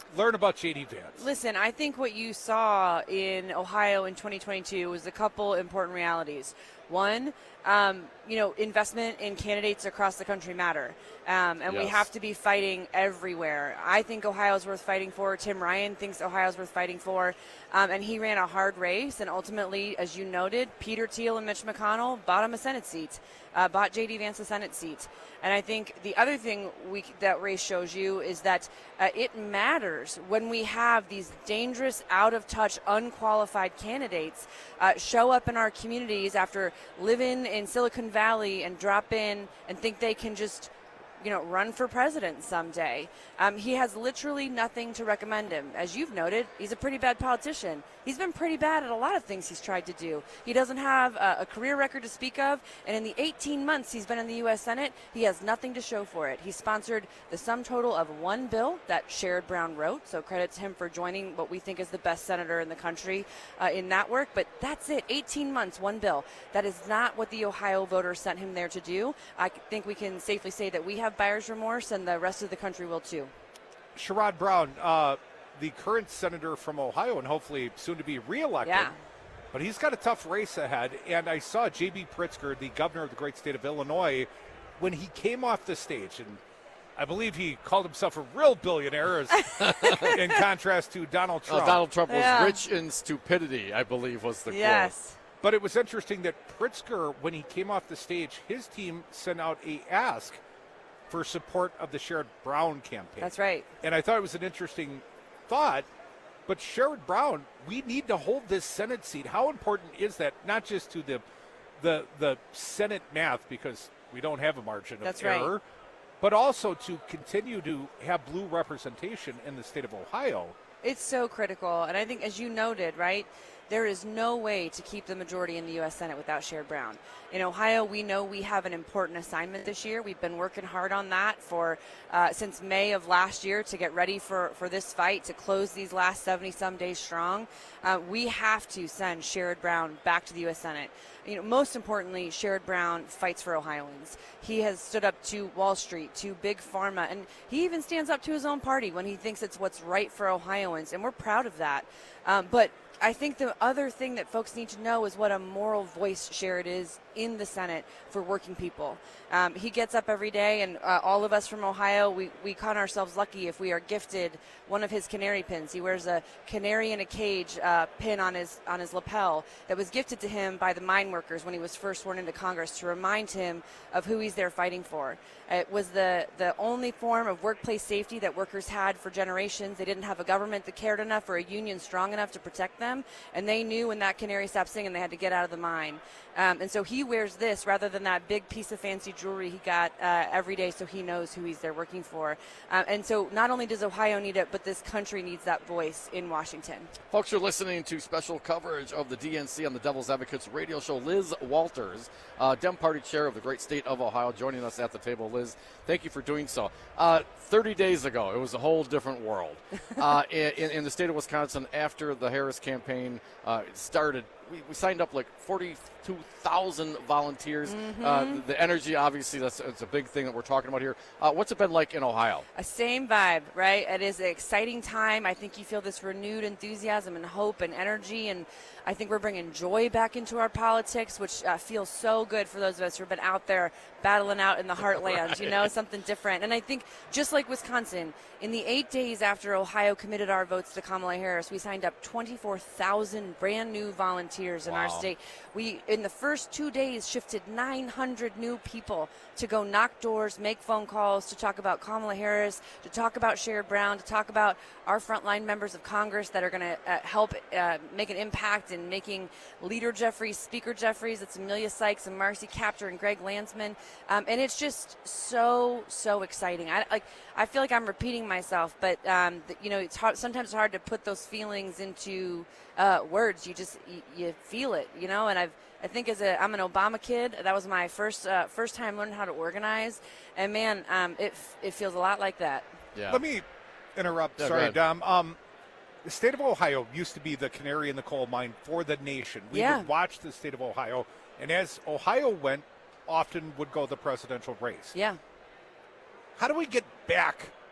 learn about J D Vance? Listen, I think what you saw in Ohio in twenty twenty-two was a couple important realities. One, um, you know, investment in candidates across the country matter. Um, and yes. we have to be fighting everywhere. I think Ohio's worth fighting for. Tim Ryan thinks Ohio's worth fighting for. Um, and he ran a hard race. And ultimately, as you noted, Peter Thiel and Mitch McConnell bought him a Senate seat, uh, bought J D Vance a Senate seat. And I think the other thing we, that race shows you is that uh, it matters when we have these dangerous, out-of-touch, unqualified candidates uh, show up in our communities after living in Silicon Valley and drop in and think they can just, you know, run for president someday. Um, he has literally nothing to recommend him. As you've noted, he's a pretty bad politician. He's been pretty bad at a lot of things he's tried to do. He doesn't have a, a career record to speak of, and in the eighteen months he's been in the U S Senate, he has nothing to show for it. He sponsored the sum total of one bill that Sherrod Brown wrote, so credit to him for joining what we think is the best senator in the country uh, in that work, but that's it, eighteen months, one bill. That is not what the Ohio voters sent him there to do. I think we can safely say that we have buyer's remorse, and the rest of the country will too. Sherrod Brown, uh, the current senator from Ohio and hopefully soon to be reelected. Yeah. But he's got a tough race ahead. And I saw J B Pritzker, the governor of the great state of Illinois, when he came off the stage, and I believe he called himself a real billionaire as, in contrast to Donald Trump. Uh, Donald Trump was yeah. rich in stupidity, I believe was the yes. quote. But it was interesting that Pritzker, when he came off the stage, his team sent out a ask for support of the Sherrod Brown campaign. That's right. And I thought it was an interesting thought. But Sherrod Brown, we need to hold this Senate seat. How important is that? Not just to the the the Senate math, because we don't have a margin of That's error, right. but also to continue to have blue representation in the state of Ohio. It's so critical. And I think, as you noted, right, there is no way to keep the majority in the U S Senate without Sherrod Brown. In Ohio, we know we have an important assignment this year. We've been working hard on that for uh, since May of last year to get ready for, for this fight, to close these last seventy-some days strong. Uh, we have to send Sherrod Brown back to the U S Senate. You know, most importantly, Sherrod Brown fights for Ohioans. He has stood up to Wall Street, to Big Pharma, and he even stands up to his own party when he thinks it's what's right for Ohioans, and we're proud of that. Um, but I think the other thing that folks need to know is what a moral voice Sherrod is in the Senate for working people. Um, he gets up every day, and uh, all of us from Ohio, we, we count ourselves lucky if we are gifted one of his canary pins. He wears a canary in a cage uh, pin on his on his lapel that was gifted to him by the mine workers when he was first sworn into Congress to remind him of who he's there fighting for. It was the, the only form of workplace safety that workers had for generations. They didn't have a government that cared enough or a union strong enough to protect them, and they knew when that canary stopped singing they had to get out of the mine. Um, and so he wears this rather than that big piece of fancy jewelry he got uh, every day, so he knows who he's there working for. Um, and so not only does Ohio need it, but this country needs that voice in Washington. Folks, you're listening to special coverage of the D N C on the Devil's Advocates radio show. Liz Walters, uh, Dem Party Chair of the great state of Ohio, joining us at the table. Liz, thank you for doing so. Uh, thirty days ago, it was a whole different world. uh, in, in the state of Wisconsin, after the Harris campaign uh, started, we, we signed up like forty-two thousand volunteers. Mm-hmm. Uh, the, the energy, obviously, that's, that's a big thing that we're talking about here. Uh, what's it been like in Ohio? A same vibe, right? It is an exciting time. I think you feel this renewed enthusiasm and hope and energy, and I think we're bringing joy back into our politics, which uh, feels so good for those of us who have been out there battling out in the heartland, right. You know, something different. And I think just like Wisconsin, in the eight days after Ohio committed our votes to Kamala Harris, we signed up twenty-four thousand brand new volunteers in wow. our state. We, in the first two days, shifted nine hundred new people to go knock doors, make phone calls, to talk about Kamala Harris, to talk about Sherrod Brown, to talk about our frontline members of Congress that are going to uh, help uh, make an impact in making Leader Jeffries, Speaker Jeffries, it's Amelia Sykes and Marcy Kaptur and Greg Landsman. Um, and it's just so, so exciting. I, like, I feel like I'm repeating myself, but, um, the, you know, it's hard, sometimes it's hard to put those feelings into uh, words. You just, you, you feel it, you know, and I've, I think as a, I'm an Obama kid. That was my first uh, first time learning how to organize, and man, um, it it feels a lot like that. Yeah. Let me interrupt. Yeah, Sorry, Dom. Um, the state of Ohio used to be the canary in the coal mine for the nation. We Yeah. would watch the state of Ohio, and as Ohio went, often would go the presidential race. Yeah. How do we get back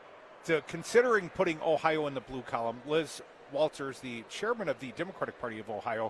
uh, considering putting Ohio in the blue column, Liz Walters, the chairman of the Democratic Party of Ohio,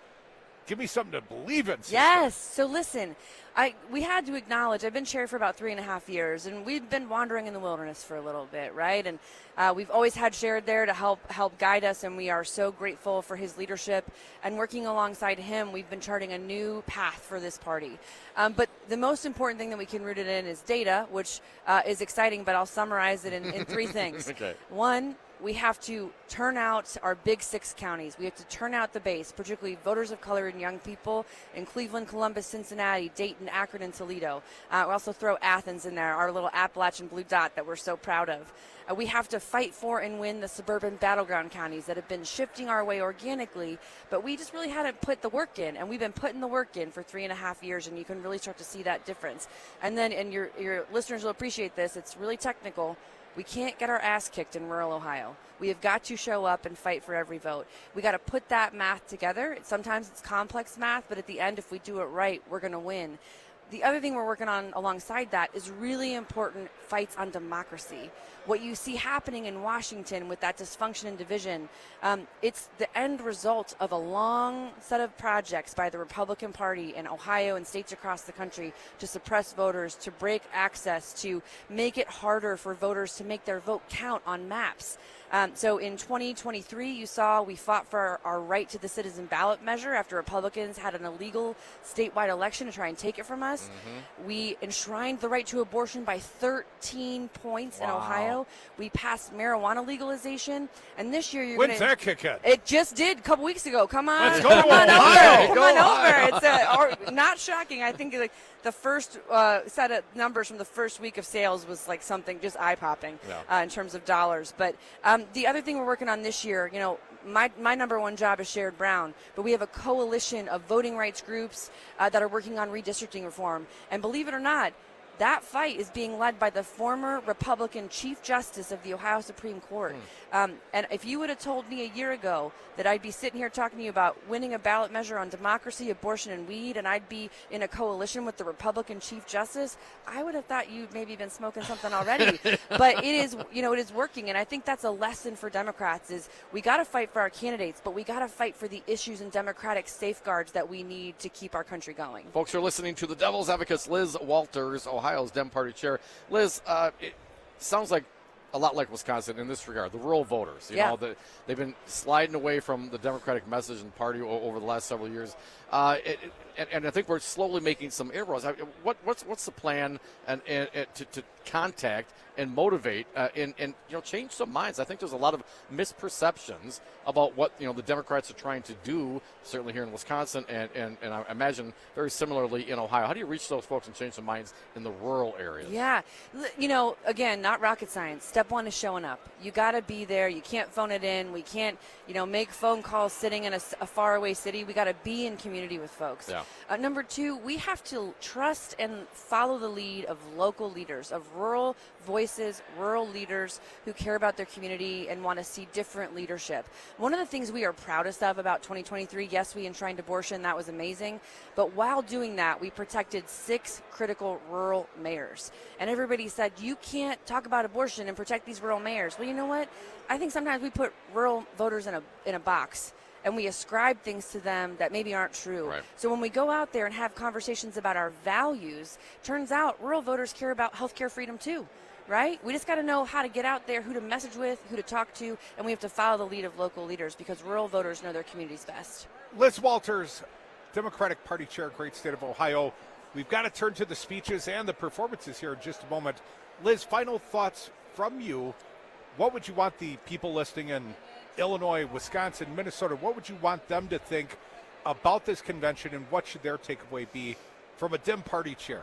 give me something to believe in, sister. Yes. So listen, I we had to acknowledge I've been chair for about three and a half years, and we've been wandering in the wilderness for a little bit, right? And uh, we've always had Sherrod there to help help guide us, and we are so grateful for his leadership. And working alongside him, we've been charting a new path for this party. Um, but the most important thing that we can root it in is data, which uh, is exciting. But I'll summarize it in, in three things. Okay. One, we have to turn out our big six counties. We have to turn out the base, particularly voters of color and young people in Cleveland, Columbus, Cincinnati, Dayton, Akron, and Toledo. Uh, we also throw Athens in there, our little Appalachian blue dot that we're so proud of. Uh, we have to fight for and win the suburban battleground counties that have been shifting our way organically, but we just really hadn't put the work in, and we've been putting the work in for three and a half years, and you can really start to see that difference. And then, and your your listeners will appreciate this, it's really technical. We can't get our ass kicked in rural Ohio. We have got to show up and fight for every vote. We got to put that math together. Sometimes it's complex math, but at the end, if we do it right, we're going to win. The other thing we're working on alongside that is really important fights on democracy. What you see happening in Washington with that dysfunction and division, um, it's the end result of a long set of projects by the Republican Party in Ohio and states across the country to suppress voters, to break access, to make it harder for voters to make their vote count on maps. Um, so in twenty twenty-three, you saw we fought for our, our right to the citizen ballot measure after Republicans had an illegal statewide election to try and take it from us. Mm-hmm. We enshrined the right to abortion by thirteen points wow. in Ohio. We passed marijuana legalization, and this year you're going to. When's that kick in? It just did a couple weeks ago. Come on, Let's go come on Ohio. over. Come go on Ohio. over. It's uh, or, not shocking. I think like the first uh, set of numbers from the first week of sales was like something just eye popping yeah. uh, in terms of dollars. But um, the other thing we're working on this year, you know. My, my number one job is Sherrod Brown, but we have a coalition of voting rights groups uh, that are working on redistricting reform. And believe it or not, that fight is being led by the former Republican Chief Justice of the Ohio Supreme Court. Mm. Um, and if you would have told me a year ago that I'd be sitting here talking to you about winning a ballot measure on democracy, abortion, and weed, and I'd be in a coalition with the Republican Chief Justice, I would have thought you'd maybe been smoking something already. But it is, you know, it is working. And I think that's a lesson for Democrats is we got to fight for our candidates, but we got to fight for the issues and democratic safeguards that we need to keep our country going. Folks are listening to the Devil's Advocates, Liz Walters, Ohio's Dem Party chair. Liz, uh, it sounds like a lot like Wisconsin in this regard. The rural voters, you yeah. know, the, they've been sliding away from the Democratic message and party o- over the last several years. Uh, it, it, and, and I think we're slowly making some inroads. I, what, what's what's the plan and, and, and to, to contact and motivate uh, and, and you know change some minds? I think there's a lot of misperceptions about what you know the Democrats are trying to do. Certainly here in Wisconsin, and, and, and I imagine very similarly in Ohio. How do you reach those folks and change some minds in the rural areas? Yeah, you know, again, not rocket science. Step one is showing up. You got to be there. You can't phone it in. We can't, you know, make phone calls sitting in a, a faraway city. We got to be in community with folks. Yeah. Uh, number two, we have to trust and follow the lead of local leaders, of rural voices, rural leaders who care about their community and want to see different leadership. One of the things we are proudest of about twenty twenty-three, yes, we enshrined abortion. That was amazing. But while doing that, we protected six critical rural mayors. And everybody said, you can't talk about abortion and protect these rural mayors. Well, you know what? I think sometimes we put rural voters in a in a box and we ascribe things to them that maybe aren't true. Right. So when we go out there and have conversations about our values, turns out rural voters care about healthcare freedom too, right? We just got to know how to get out there, who to message with, who to talk to, and we have to follow the lead of local leaders because rural voters know their communities best. Liz Walters, Democratic Party Chair, great state of Ohio. We've got to turn to the speeches and the performances here in just a moment. Liz, final thoughts from you. What would you want the people listening in Illinois, Wisconsin, Minnesota, what would you want them to think about this convention, and what should their takeaway be from a Dem Party chair?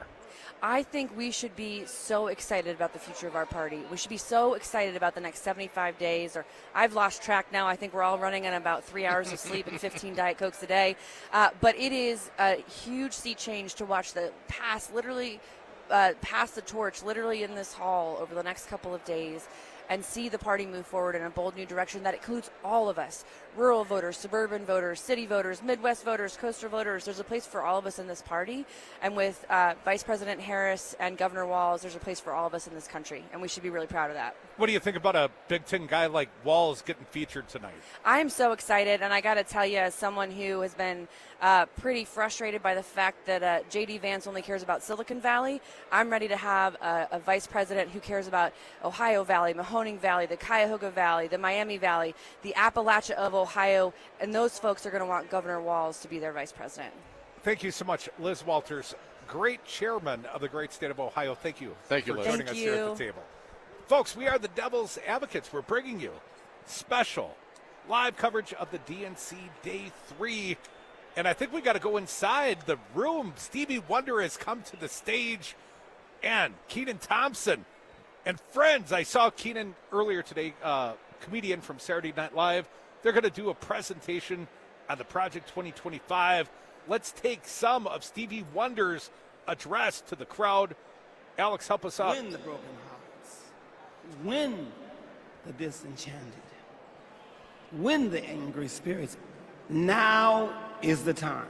I think we should be so excited about the future of our party. We should be so excited about the next seventy-five days, or I've lost track now. I think we're all running on about three hours of sleep and fifteen Diet Cokes a day. Uh, but it is a huge sea change to watch the pass literally uh, pass the torch literally in this hall over the next couple of days. and see the party move forward in a bold new direction that includes all of us, rural voters, suburban voters, city voters, Midwest voters, coastal voters. There's a place for all of us in this party. And with uh, Vice President Harris and Governor Walz, there's a place for all of us in this country. And we should be really proud of that. What do you think about a Big Ten guy like Walz getting featured tonight? I'm so excited, and I got to tell you, as someone who has been uh, pretty frustrated by the fact that uh, J D Vance only cares about Silicon Valley, I'm ready to have a, a vice president who cares about Ohio Valley, Mahoning Valley, the Cuyahoga Valley, the Miami Valley, the Appalachia of Ohio, and those folks are going to want Governor Walz to be their vice president. Thank you so much, Liz Walters, great chairman of the great state of Ohio. Thank you. Thank you, for Liz. joining Thank us you. here at the table. Folks, we are the Devil's Advocates. We're bringing you special live coverage of the D N C Day three. And I think we got to go inside the room. Stevie Wonder has come to the stage, and Kenan Thompson and friends. I saw Kenan earlier today, uh, comedian from Saturday Night Live. They're going to do a presentation on the Project twenty twenty-five. Let's take some of Stevie Wonder's address to the crowd. Alex, help us out. Win the broken hearts. Win the disenchanted. Win the angry spirits. Now is the time.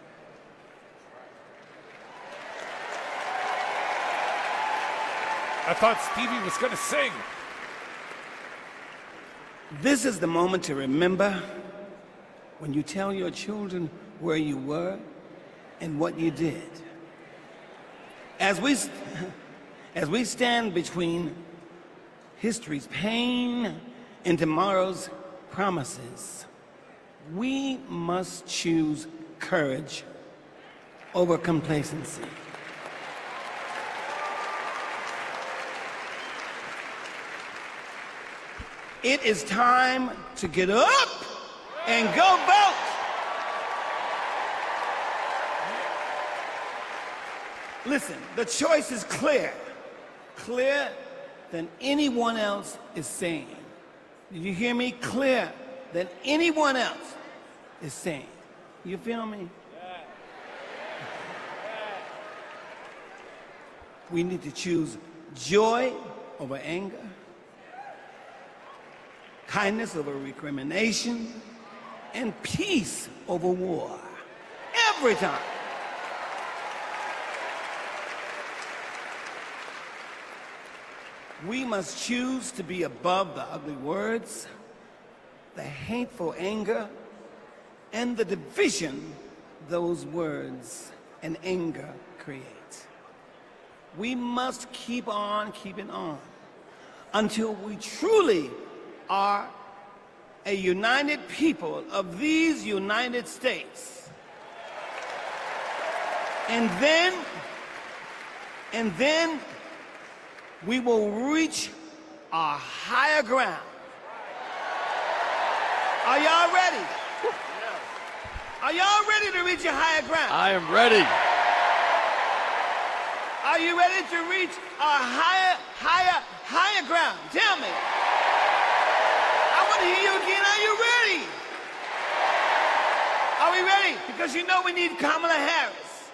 I thought Stevie was going to sing. This is the moment to remember when you tell your children where you were and what you did. As we, as we stand between history's pain and tomorrow's promises, we must choose courage over complacency. It is time to get up and go vote. Listen, the choice is clear, clearer than anyone else is saying. Did you hear me? Clearer than anyone else is saying. You feel me? We need to choose joy over anger, kindness over recrimination, and peace over war. Every time. We must choose to be above the ugly words, the hateful anger, and the division those words and anger create. We must keep on keeping on until we truly are a united people of these United States. And then, and then we will reach our higher ground. Are y'all ready? Are y'all ready to reach a higher ground? I am ready. Are you ready to reach our higher, higher, higher ground? Tell me. I want to hear you again. Are you ready? Are we ready? Because you know we need Kamala Harris.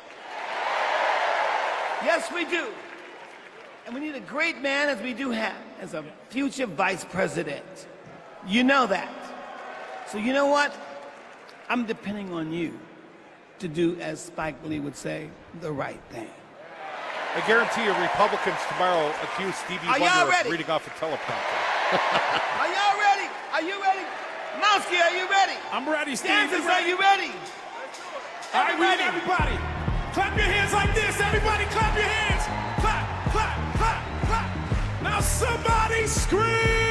Yes, we do. And we need a great man, as we do have, as a future vice president. You know that. So you know what? I'm depending on you to do, as Spike Lee would say, the right thing. I guarantee you Republicans tomorrow accuse Stevie Are Wonder y'all of ready? reading off a teleprompter. Are y'all ready? Are you ready? Mowski, are you ready? I'm ready, Steve. Kansas, You are you ready? All right, we need everybody. Clap your hands like this. Everybody clap your hands. Clap, clap, clap, clap. Now somebody scream.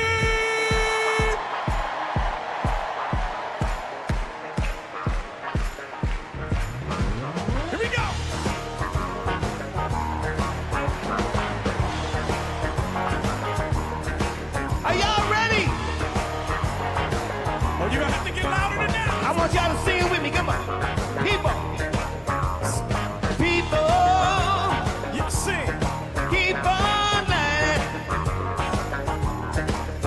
Here we go. Are y'all ready? Oh, you're going to have to get louder than that. I want y'all to sing it with me. Come on. People. People. You sing. Keep on lining.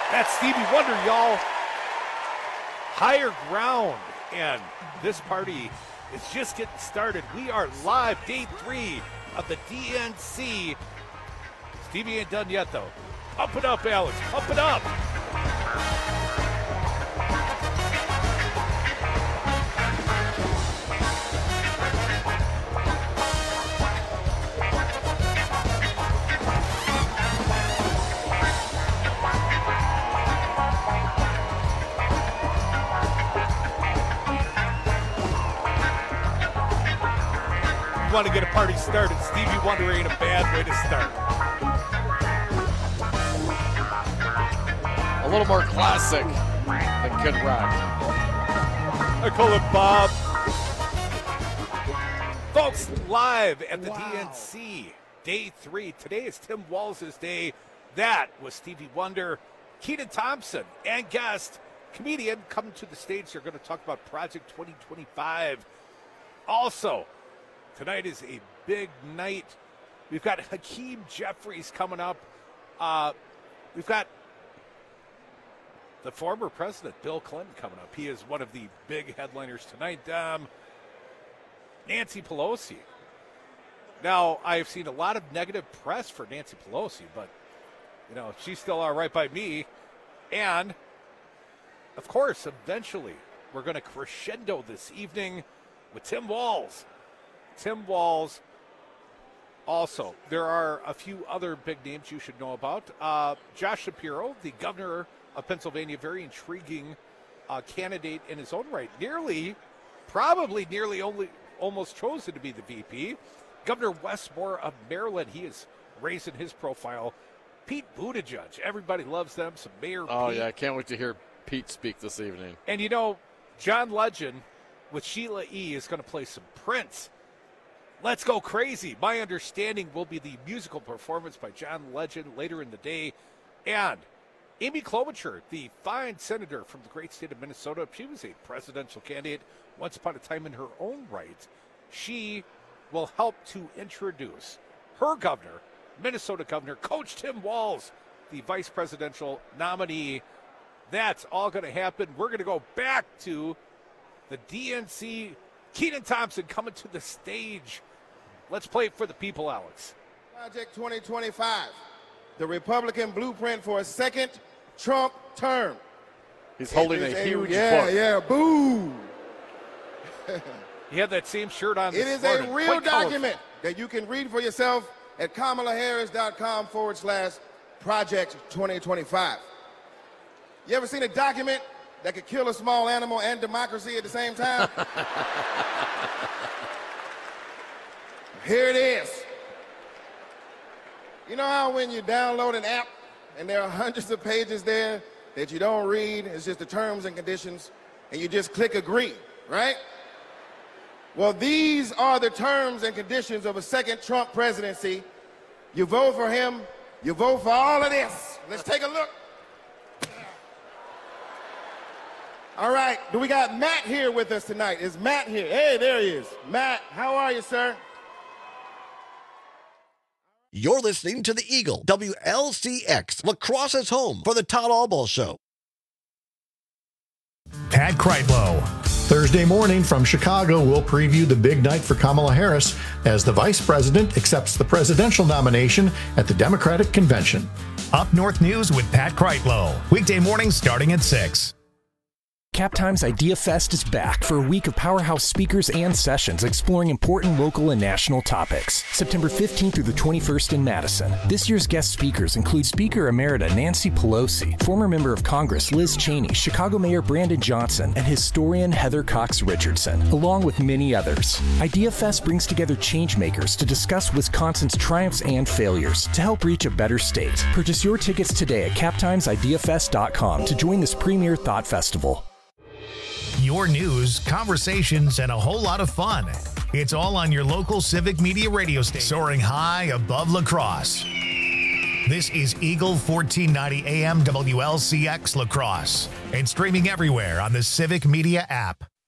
That's Stevie Wonder, y'all. Higher Ground. And this party is just getting started. We are live, day three of the D N C. Stevie ain't done yet, though. Pump it up, Alex. Pump it up. Want to get a party started, Stevie Wonder ain't a bad way to start. A little more classic than Kid Rock. I call it Bob. Folks, live at the wow. D N C, day three. Today is Tim Walz' day. That was Stevie Wonder. Kenan Thompson and guest, comedian, coming to the stage. They're going to talk about Project twenty twenty-five. Also, tonight is a big night. We've got Hakeem Jeffries coming up. Uh, we've got the former president, Bill Clinton, coming up. He is one of the big headliners tonight. Um, Nancy Pelosi. Now, I've seen a lot of negative press for Nancy Pelosi, but, you know, she's still all right by me. And, of course, eventually, we're going to crescendo this evening with Tim Walz. Tim Walz. Also, there are a few other big names you should know about. Uh, Josh Shapiro, the governor of Pennsylvania, very intriguing uh, candidate in his own right. Nearly, probably nearly only almost chosen to be the V P. Governor Wes Moore of Maryland, he is raising his profile. Pete Buttigieg, everybody loves them. Some Mayor Oh, Pete. yeah, I can't wait to hear Pete speak this evening. And, you know, John Legend with Sheila E. is going to play some Prince. Let's go crazy. My understanding will be the musical performance by John Legend later in the day. And Amy Klobuchar, the fine senator from the great state of Minnesota, she was a presidential candidate once upon a time in her own right. She will help to introduce her governor, Minnesota Governor, Coach Tim Walz, the vice presidential nominee. That's all going to happen. We're going to go back to the D N C. Kenan Thompson coming to the stage. Let's play it for the people, Alex. Project twenty twenty-five, the Republican blueprint for a second Trump term. He's holding a, a huge yeah, book. Yeah, boo. He had that same shirt on. It is morning. a real Quite document colorful. that you can read for yourself at kamalaharris.com forward slash Project twenty twenty-five. You ever seen a document that could kill a small animal and democracy at the same time? Here it is. You know how when you download an app and there are hundreds of pages there that you don't read, it's just the terms and conditions, and you just click agree, right? Well, these are the terms and conditions of a second Trump presidency. You vote for him, you vote for all of this. Let's take a look. All right, do we got Matt here with us tonight? Is Matt here? Hey, there he is. Matt, how are you, sir? You're listening to the Eagle, W L C X, Lacrosse's home for the Todd Albaugh Show. Pat Kreitlow. Thursday morning from Chicago, we'll preview the big night for Kamala Harris as the vice president accepts the presidential nomination at the Democratic Convention. Up North News with Pat Kreitlow. Weekday mornings starting at six. CapTimes Idea Fest is back for a week of powerhouse speakers and sessions exploring important local and national topics. September fifteenth through the twenty-first in Madison. This year's guest speakers include Speaker Emerita Nancy Pelosi, former member of Congress Liz Cheney, Chicago Mayor Brandon Johnson, and historian Heather Cox Richardson, along with many others. Idea Fest brings together changemakers to discuss Wisconsin's triumphs and failures to help reach a better state. Purchase your tickets today at cap times idea fest dot com to join this premier thought festival. Your news, conversations, and a whole lot of fun. It's all on your local Civic Media radio station, soaring high above La Crosse. This is Eagle fourteen ninety A M W L C X La Crosse and streaming everywhere on the Civic Media app.